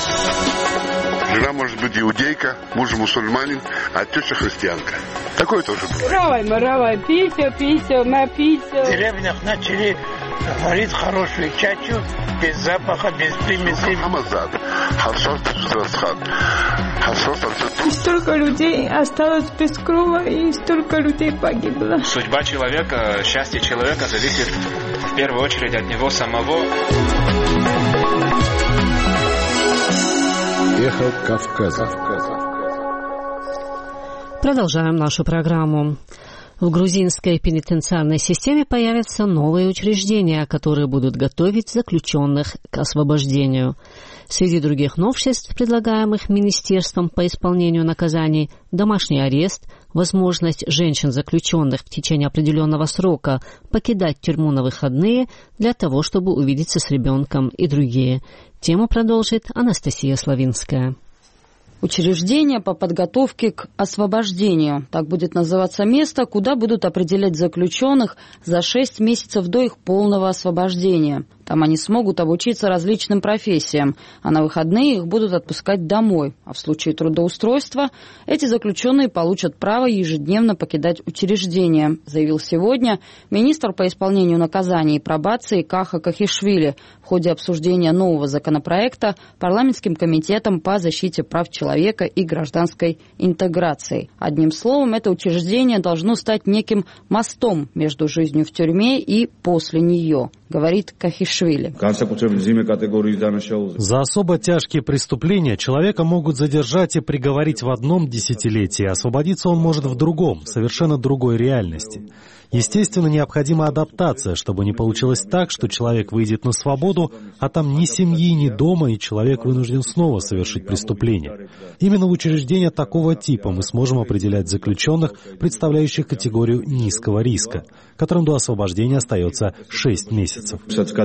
Жена может быть иудейка, муж мусульманин, а теща христианка. Такое тоже бывает. Равай, маравай, пися, пися, напися. В деревнях начали варить хорошую чачу, без запаха, без примесей. Столько людей осталось без крова, и столько людей погибло. Судьба человека, счастье человека зависит в первую очередь от него самого. Эхо Кавказа. Продолжаем нашу программу. В грузинской пенитенциарной системе появятся новые учреждения, которые будут готовить заключенных к освобождению. Среди других новшеств, предлагаемых Министерством по исполнению наказаний, домашний арест, возможность женщин-заключенных в течение определенного срока покидать тюрьму на выходные для того, чтобы увидеться с ребенком и другие. Тему продолжит Анастасия Славинская. Учреждение по подготовке к освобождению. Так будет называться место, куда будут определять заключенных за шесть месяцев до их полного освобождения. Там они смогут обучиться различным профессиям, а на выходные их будут отпускать домой. А в случае трудоустройства эти заключенные получат право ежедневно покидать учреждение, заявил сегодня министр по исполнению наказаний и пробации Каха Кахишвили в ходе обсуждения нового законопроекта парламентским комитетом по защите прав человека и гражданской интеграции. Одним словом, это учреждение должно стать неким мостом между жизнью в тюрьме и после нее, говорит Кахишвили. За особо тяжкие преступления человека могут задержать и приговорить в одном десятилетии, освободиться он может в другом, совершенно другой реальности. Естественно, необходима адаптация, чтобы не получилось так, что человек выйдет на свободу, а там ни семьи, ни дома, и человек вынужден снова совершить преступление. Именно в учреждения такого типа мы сможем определять заключенных, представляющих категорию низкого риска, которым до освобождения остается шесть месяцев.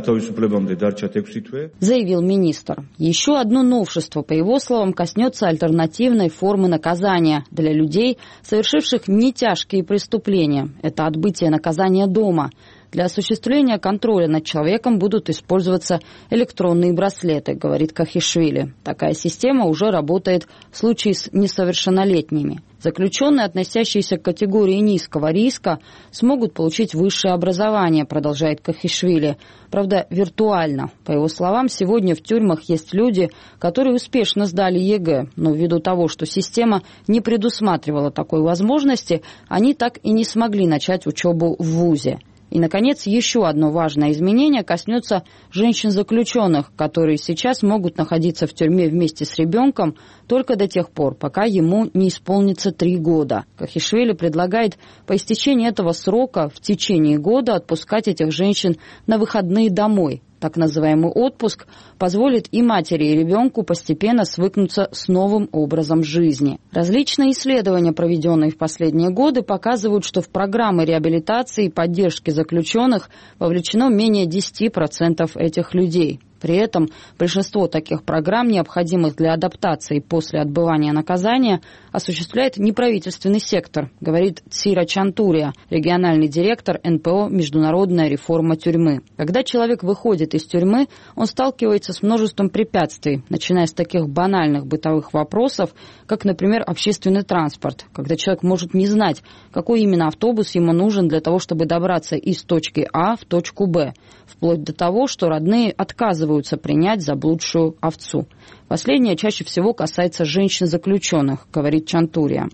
Заявил министр. Еще одно новшество, по его словам, коснется альтернативной формы наказания для людей, совершивших не тяжкие преступления. Это отбытие наказания дома. Для осуществления контроля над человеком будут использоваться электронные браслеты, говорит Кахишвили. Такая система уже работает в случае с несовершеннолетними. Заключенные, относящиеся к категории низкого риска, смогут получить высшее образование, продолжает Кахишвили. Правда, виртуально. По его словам, сегодня в тюрьмах есть люди, которые успешно сдали ЕГЭ, но ввиду того, что система не предусматривала такой возможности, они так и не смогли начать учебу в вузе. И, наконец, еще одно важное изменение коснется женщин-заключенных, которые сейчас могут находиться в тюрьме вместе с ребенком только до тех пор, пока ему не исполнится три года. Кахишвили предлагает по истечении этого срока в течение года отпускать этих женщин на выходные домой. Так называемый отпуск позволит и матери, и ребенку постепенно свыкнуться с новым образом жизни. Различные исследования, проведенные в последние годы, показывают, что в программы реабилитации и поддержки заключенных вовлечено менее десять процентов этих людей. При этом большинство таких программ, необходимых для адаптации после отбывания наказания, осуществляет неправительственный сектор, говорит Цира Чантурия, региональный директор эн пэ о «Международная реформа тюрьмы». Когда человек выходит из тюрьмы, он сталкивается с множеством препятствий, начиная с таких банальных бытовых вопросов, как, например, общественный транспорт, когда человек может не знать, какой именно автобус ему нужен для того, чтобы добраться из точки А в точку Б, вплоть до того, что родные отказываются принять заблудшую овцу. Последнее чаще всего касается женщин-заключенных, говорит Чантурия.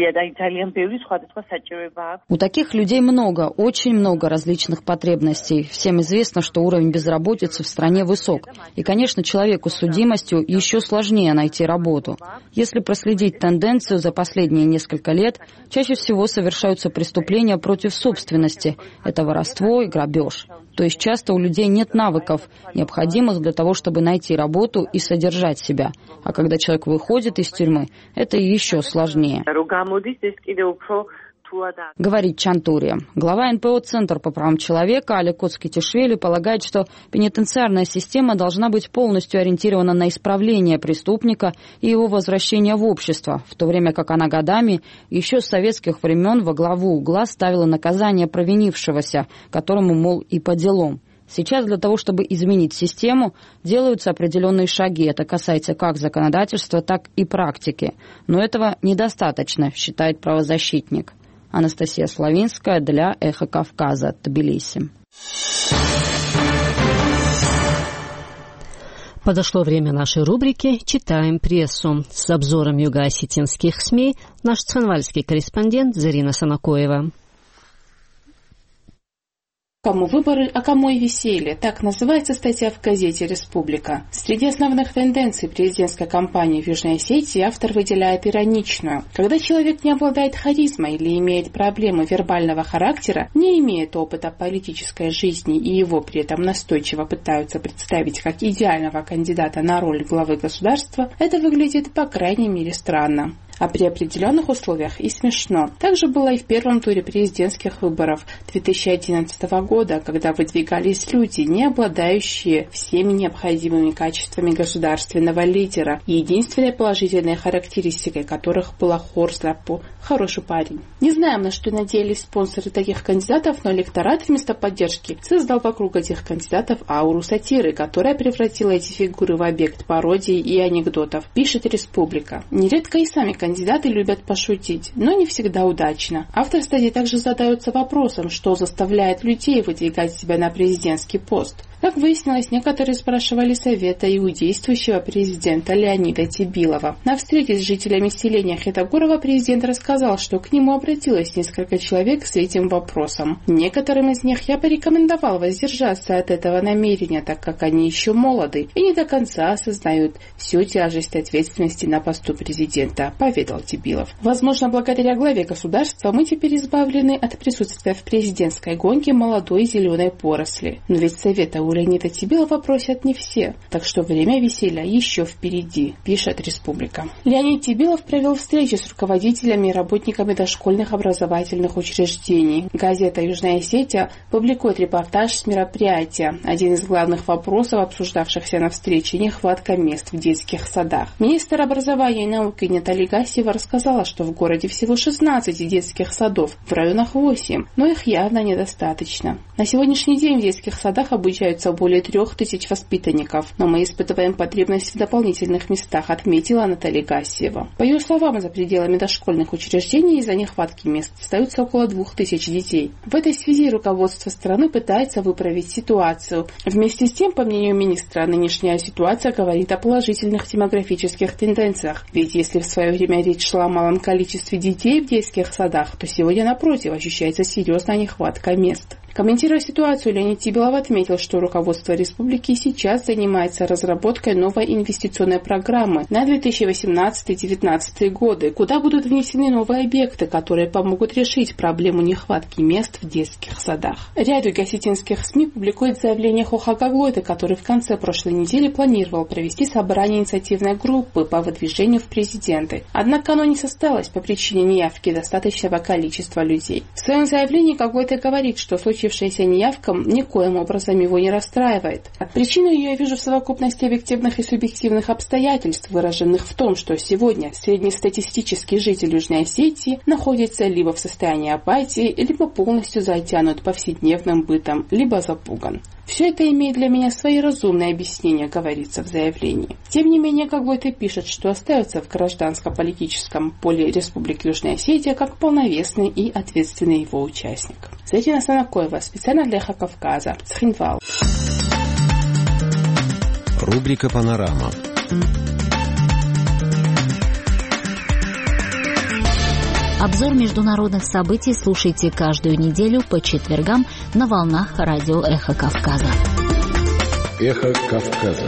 У таких людей много, очень много различных потребностей. Всем известно, что уровень безработицы в стране высок. И, конечно, человеку с судимостью еще сложнее найти работу. Если проследить тенденцию за последние несколько лет, чаще всего совершаются преступления против собственности. Это воровство и грабеж. То есть часто у людей нет навыков, необходимых для того, чтобы найти работу и содержать себя. А когда человек выходит из тюрьмы, это еще сложнее. Говорит Чантурия. Глава эн пэ о «Центр по правам человека» Аля Коцкитишвили полагает, что пенитенциарная система должна быть полностью ориентирована на исправление преступника и его возвращение в общество, в то время как она годами еще с советских времен во главу угла ставила наказание провинившегося, которому, мол, и по делам. Сейчас для того, чтобы изменить систему, делаются определенные шаги. Это касается как законодательства, так и практики. Но этого недостаточно, считает правозащитник. Анастасия Славинская для «Эхо Кавказа», Тбилиси. Подошло время нашей рубрики «Читаем прессу». С обзором юго-осетинских СМИ наш цхинвальский корреспондент Зарина Санакоева. Кому выборы, а кому и веселье. Так называется статья в газете «Республика». Среди основных тенденций президентской кампании в Южной Осетии автор выделяет ироничную. Когда человек не обладает харизмой или имеет проблемы вербального характера, не имеет опыта политической жизни и его при этом настойчиво пытаются представить как идеального кандидата на роль главы государства, это выглядит по крайней мере странно. А при определенных условиях и смешно. Так же было и в первом туре президентских выборов две тысячи одиннадцатого года, когда выдвигались люди, не обладающие всеми необходимыми качествами государственного лидера, и единственной положительной характеристикой которых была Хорслапу – хороший парень. Не знаем, на что надеялись спонсоры таких кандидатов, но электорат вместо поддержки создал вокруг этих кандидатов ауру сатиры, которая превратила эти фигуры в объект пародий и анекдотов, пишет «Республика». Нередко и сами кандидаты любят пошутить, но не всегда удачно. Автор статьи также задается вопросом, что заставляет людей выдвигать себя на президентский пост. Как выяснилось, некоторые спрашивали совета и у действующего президента Леонида Тибилова. На встрече с жителями селения Хетагурова президент рассказал, что к нему обратилось несколько человек с этим вопросом. Некоторым из них я порекомендовал воздержаться от этого намерения, так как они еще молоды и не до конца осознают всю тяжесть ответственности на посту президента, поведал Тибилов. Возможно, благодаря главе государства мы теперь избавлены от присутствия в президентской гонке молодой зеленой поросли. Но ведь совета у Леонида Тибилова просят не все, так что время веселья еще впереди, пишет «Республика». Леонид Тибилов провел встречи с руководителями и работниками дошкольных образовательных учреждений. Газета «Южная Осетия» публикует репортаж с мероприятия. Один из главных вопросов, обсуждавшихся на встрече, нехватка мест в детских садах. Министр образования и науки Наталья Гасева рассказала, что в городе всего шестнадцать детских садов, в районах восемь, но их явно недостаточно. На сегодняшний день в детских садах обучаются более трех тысяч воспитанников, но мы испытываем потребность в дополнительных местах, отметила Наталья Гасева. По ее словам, за пределами дошкольных учреждений из-за нехватки мест остаются около двух тысяч детей. В этой связи руководство страны пытается выправить ситуацию. Вместе с тем, по мнению министра, нынешняя ситуация говорит о положительных демографических тенденциях. Ведь если в свое время речь шла о малом количестве детей в детских садах, то сегодня, напротив, ощущается серьезная нехватка мест. Комментируя ситуацию, Леонид Тибилов отметил, что руководство республики сейчас занимается разработкой новой инвестиционной программы на две тысячи восемнадцатый — две тысячи девятнадцатый годы, куда будут внесены новые объекты, которые помогут решить проблему нехватки мест в детских садах. Ряд юго-осетинских СМИ публикует заявление Хоха Гаглойда, который в конце прошлой недели планировал провести собрание инициативной группы по выдвижению в президенты. Однако оно не состоялось по причине неявки достаточного количества людей. В своем заявлении Гаглойд говорит, что случай Случившаяся неявка никоим образом его не расстраивает. Причину ее я вижу в совокупности объективных и субъективных обстоятельств, выраженных в том, что сегодня среднестатистический житель Южной Осетии находится либо в состоянии апатии, либо полностью затянут повседневным бытом, либо запуган. Все это имеет для меня свои разумные объяснения, говорится в заявлении. Тем не менее, Гаглойд пишет, что остается в гражданско-политическом поле Республики Южная Осетия как полновесный и ответственный его участник. Зарина Санакоева, специально для «Эхо Кавказа», Цхинвал. Рубрика «Панорама». Обзор международных событий слушайте каждую неделю по четвергам на волнах радио «Эхо Кавказа». «Эхо Кавказа».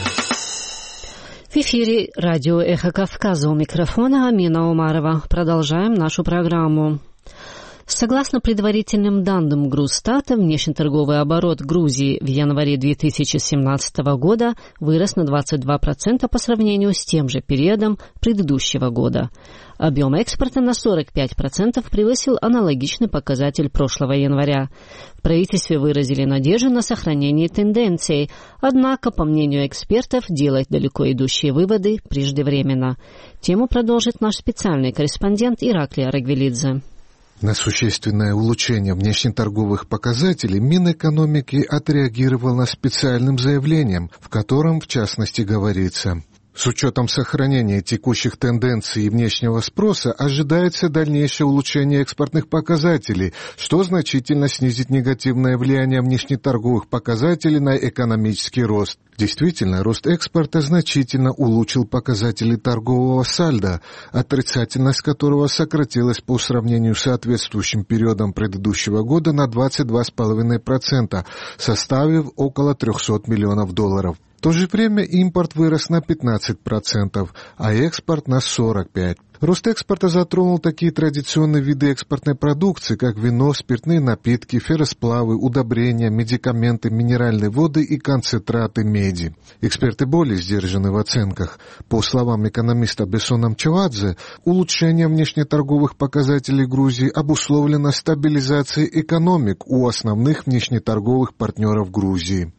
В эфире радио «Эхо Кавказа», у микрофона Амина Умарова. Продолжаем нашу программу. Согласно предварительным данным Грузстата, внешнеторговый оборот Грузии в январе две тысячи семнадцатого года вырос на двадцать два процента по сравнению с тем же периодом предыдущего года. Объем экспорта на сорок пять процентов превысил аналогичный показатель прошлого января. В правительстве выразили надежду на сохранение тенденций, однако, по мнению экспертов, делать далеко идущие выводы преждевременно. Тему продолжит наш специальный корреспондент Ираклий Арагвелидзе. На существенное улучшение внешнеторговых показателей Минэкономики отреагировало специальным заявлением, в котором, в частности, говорится: с учетом сохранения текущих тенденций и внешнего спроса ожидается дальнейшее улучшение экспортных показателей, что значительно снизит негативное влияние внешнеторговых показателей на экономический рост. Действительно, рост экспорта значительно улучшил показатели торгового сальдо, отрицательность которого сократилась по сравнению с соответствующим периодом предыдущего года на двадцать два целых пять десятых процента, составив около триста миллионов долларов. В то же время импорт вырос на пятнадцать процентов, а экспорт на сорок пять процентов. Рост экспорта затронул такие традиционные виды экспортной продукции, как вино, спиртные напитки, ферросплавы, удобрения, медикаменты, минеральные воды и концентраты меди. Эксперты более сдержаны в оценках. По словам экономиста Бессона Мчавадзе, улучшение внешнеторговых показателей Грузии обусловлено стабилизацией экономик у основных внешнеторговых партнеров Грузии.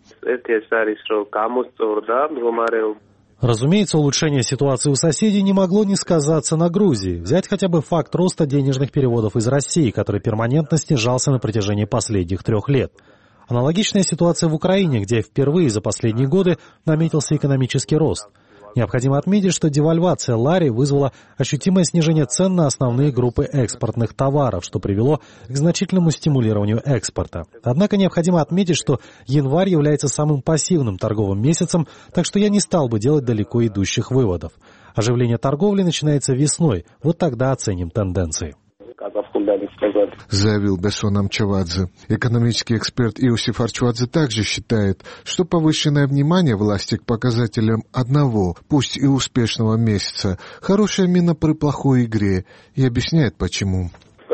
Разумеется, улучшение ситуации у соседей не могло не сказаться на Грузии. Взять хотя бы факт роста денежных переводов из России, который перманентно снижался на протяжении последних трех лет. Аналогичная ситуация в Украине, где впервые за последние годы наметился экономический рост. Необходимо отметить, что девальвация лари вызвала ощутимое снижение цен на основные группы экспортных товаров, что привело к значительному стимулированию экспорта. Однако необходимо отметить, что январь является самым пассивным торговым месяцем, так что я не стал бы делать далеко идущих выводов. Оживление торговли начинается весной, вот тогда оценим тенденции. Заявил Бессон Амчавадзе. Экономический эксперт Иосиф Арчвадзе также считает, что повышенное внимание власти к показателям одного, пусть и успешного месяца, хорошая мина при плохой игре, и объясняет почему.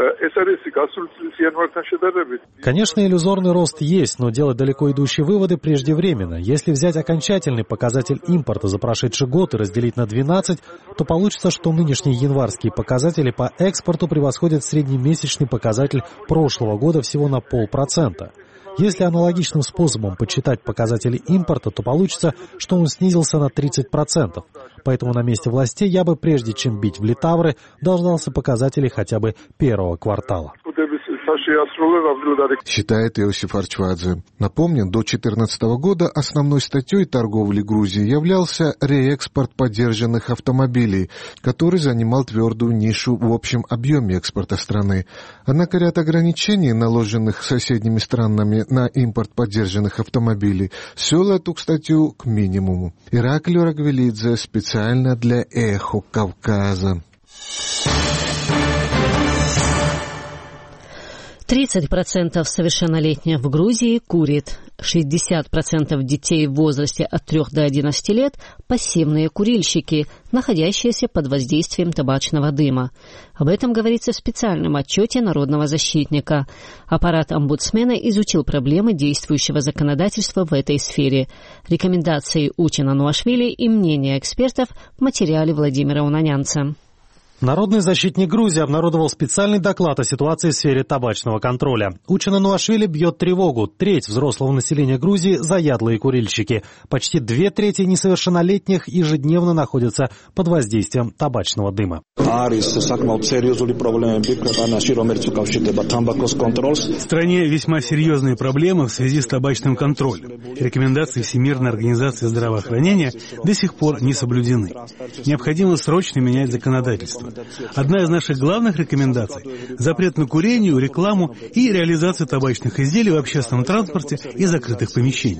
Конечно, иллюзорный рост есть, но делать далеко идущие выводы преждевременно. Если взять окончательный показатель импорта за прошедший год и разделить на двенадцать, то получится, что нынешние январские показатели по экспорту превосходят среднемесячный показатель прошлого года всего на полпроцента. Если аналогичным способом подсчитать показатели импорта, то получится, что он снизился на тридцать процентов. Поэтому на месте властей я бы, прежде чем бить в литавры, дождался показателей хотя бы первого квартала. Считает Иосиф Арчвадзе. Напомним, до две тысячи четырнадцатого года основной статьей торговли Грузии являлся реэкспорт подержанных автомобилей, который занимал твердую нишу в общем объеме экспорта страны. Однако ряд ограничений, наложенных соседними странами на импорт подержанных автомобилей, свел эту статью к минимуму. Ираклий Рагвелидзе специально для «Эхо Кавказа». тридцать процентов совершеннолетних в Грузии курит. шестьдесят процентов детей в возрасте от трёх до одиннадцати лет – пассивные курильщики, находящиеся под воздействием табачного дыма. Об этом говорится в специальном отчете народного защитника. Аппарат омбудсмена изучил проблемы действующего законодательства в этой сфере. Рекомендации Учена Нуашвили и мнения экспертов в материале Владимира Унанянца. Народный защитник Грузии обнародовал специальный доклад о ситуации в сфере табачного контроля. Учена Нуашвили бьет тревогу. Треть взрослого населения Грузии – заядлые курильщики. Почти две трети несовершеннолетних ежедневно находятся под воздействием табачного дыма. В стране весьма серьезные проблемы в связи с табачным контролем. Рекомендации Всемирной организации здравоохранения до сих пор не соблюдены. Необходимо срочно менять законодательство. Одна из наших главных рекомендаций – запрет на курение, рекламу и реализацию табачных изделий в общественном транспорте и закрытых помещениях.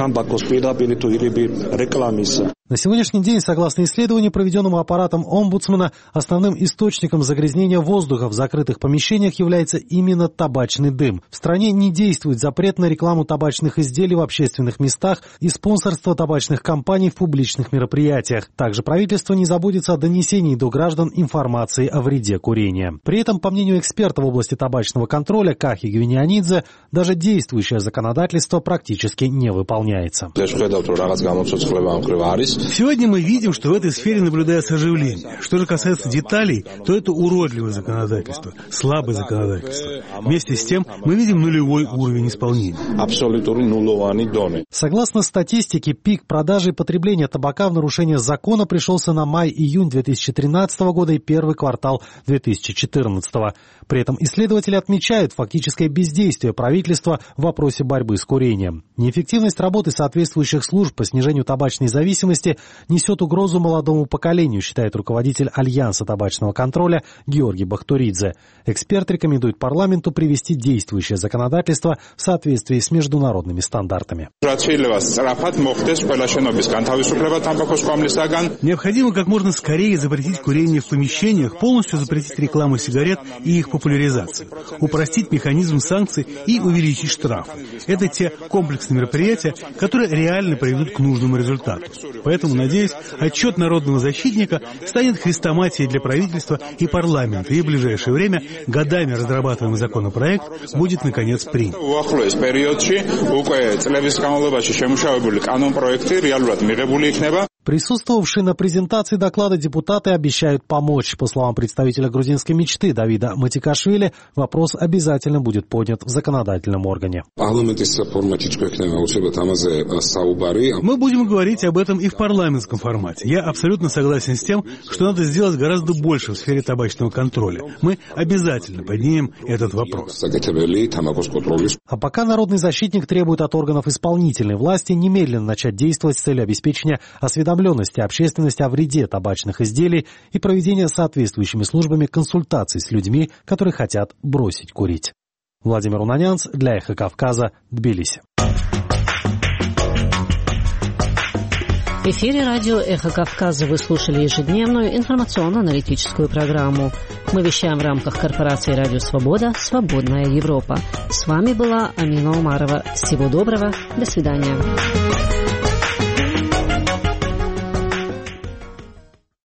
На сегодняшний день, согласно исследованию, проведенному аппаратом омбудсмена, основным источником загрязнения воздуха в закрытых помещениях является именно табачный дым. В стране не действует запрет на рекламу табачных изделий в общественных местах и спонсорство табачных компаний в публичных мероприятиях. Также правительство не заботится о донесении до граждан информации о вреде курения. При этом, по мнению эксперта в области табачного контроля Кахи Гвинианидзе, даже действующее законодательство практически не выполняется. Сегодня мы видим, что в этой сфере наблюдается оживление. Что же касается деталей, то это уродливое законодательство, слабое законодательство. Вместе с тем мы видим нулевой уровень исполнения. Согласно статистике, пик продажи и потребления табака в нарушение закона пришелся на май-июнь две тысячи тринадцатого года и первый квартал две тысячи четырнадцатого. При этом исследователи отмечают фактическое бездействие правительства в вопросе борьбы с курением. Неэффективность работы соответствующих служб по снижению табачной зависимости несет угрозу молодому поколению, считает руководитель Альянса табачного контроля Георгий Бахтуридзе. Эксперт рекомендует парламенту привести действующее законодательство в соответствии с международными стандартами. Необходимо как можно скорее запретить курение в помещениях, полностью запретить рекламу сигарет и их популяризацию, упростить механизм санкций и увеличить штрафы. Это те комплексные мероприятия, которые реально приведут к нужному результату. Поэтому, надеюсь, отчет народного защитника станет хрестоматией для правительства и парламента, и в ближайшее время годами разрабатываемый законопроект будет, наконец, принят. Присутствовавшие на презентации доклада депутаты обещают помочь. По словам представителя грузинской мечты Давида Матикашвили, вопрос обязательно будет поднят в законодательном органе. Мы будем говорить об этом и в парламентском формате. Я абсолютно согласен с тем, что надо сделать гораздо больше в сфере табачного контроля. Мы обязательно поднимем этот вопрос. А пока народный защитник требует от органов исполнительной власти немедленно начать действовать с целью обеспечения осведомленности общественности о вреде табачных изделий и проведения соответствующими службами консультаций с людьми, которые хотят бросить курить. Владимир Унанянц для Эхо Кавказа, Тбилиси. В эфире радио «Эхо Кавказа» вы слушали ежедневную информационно-аналитическую программу. Мы вещаем в рамках корпорации «Радио Свобода. Свободная Европа». С вами была Амина Умарова. Всего доброго. До свидания.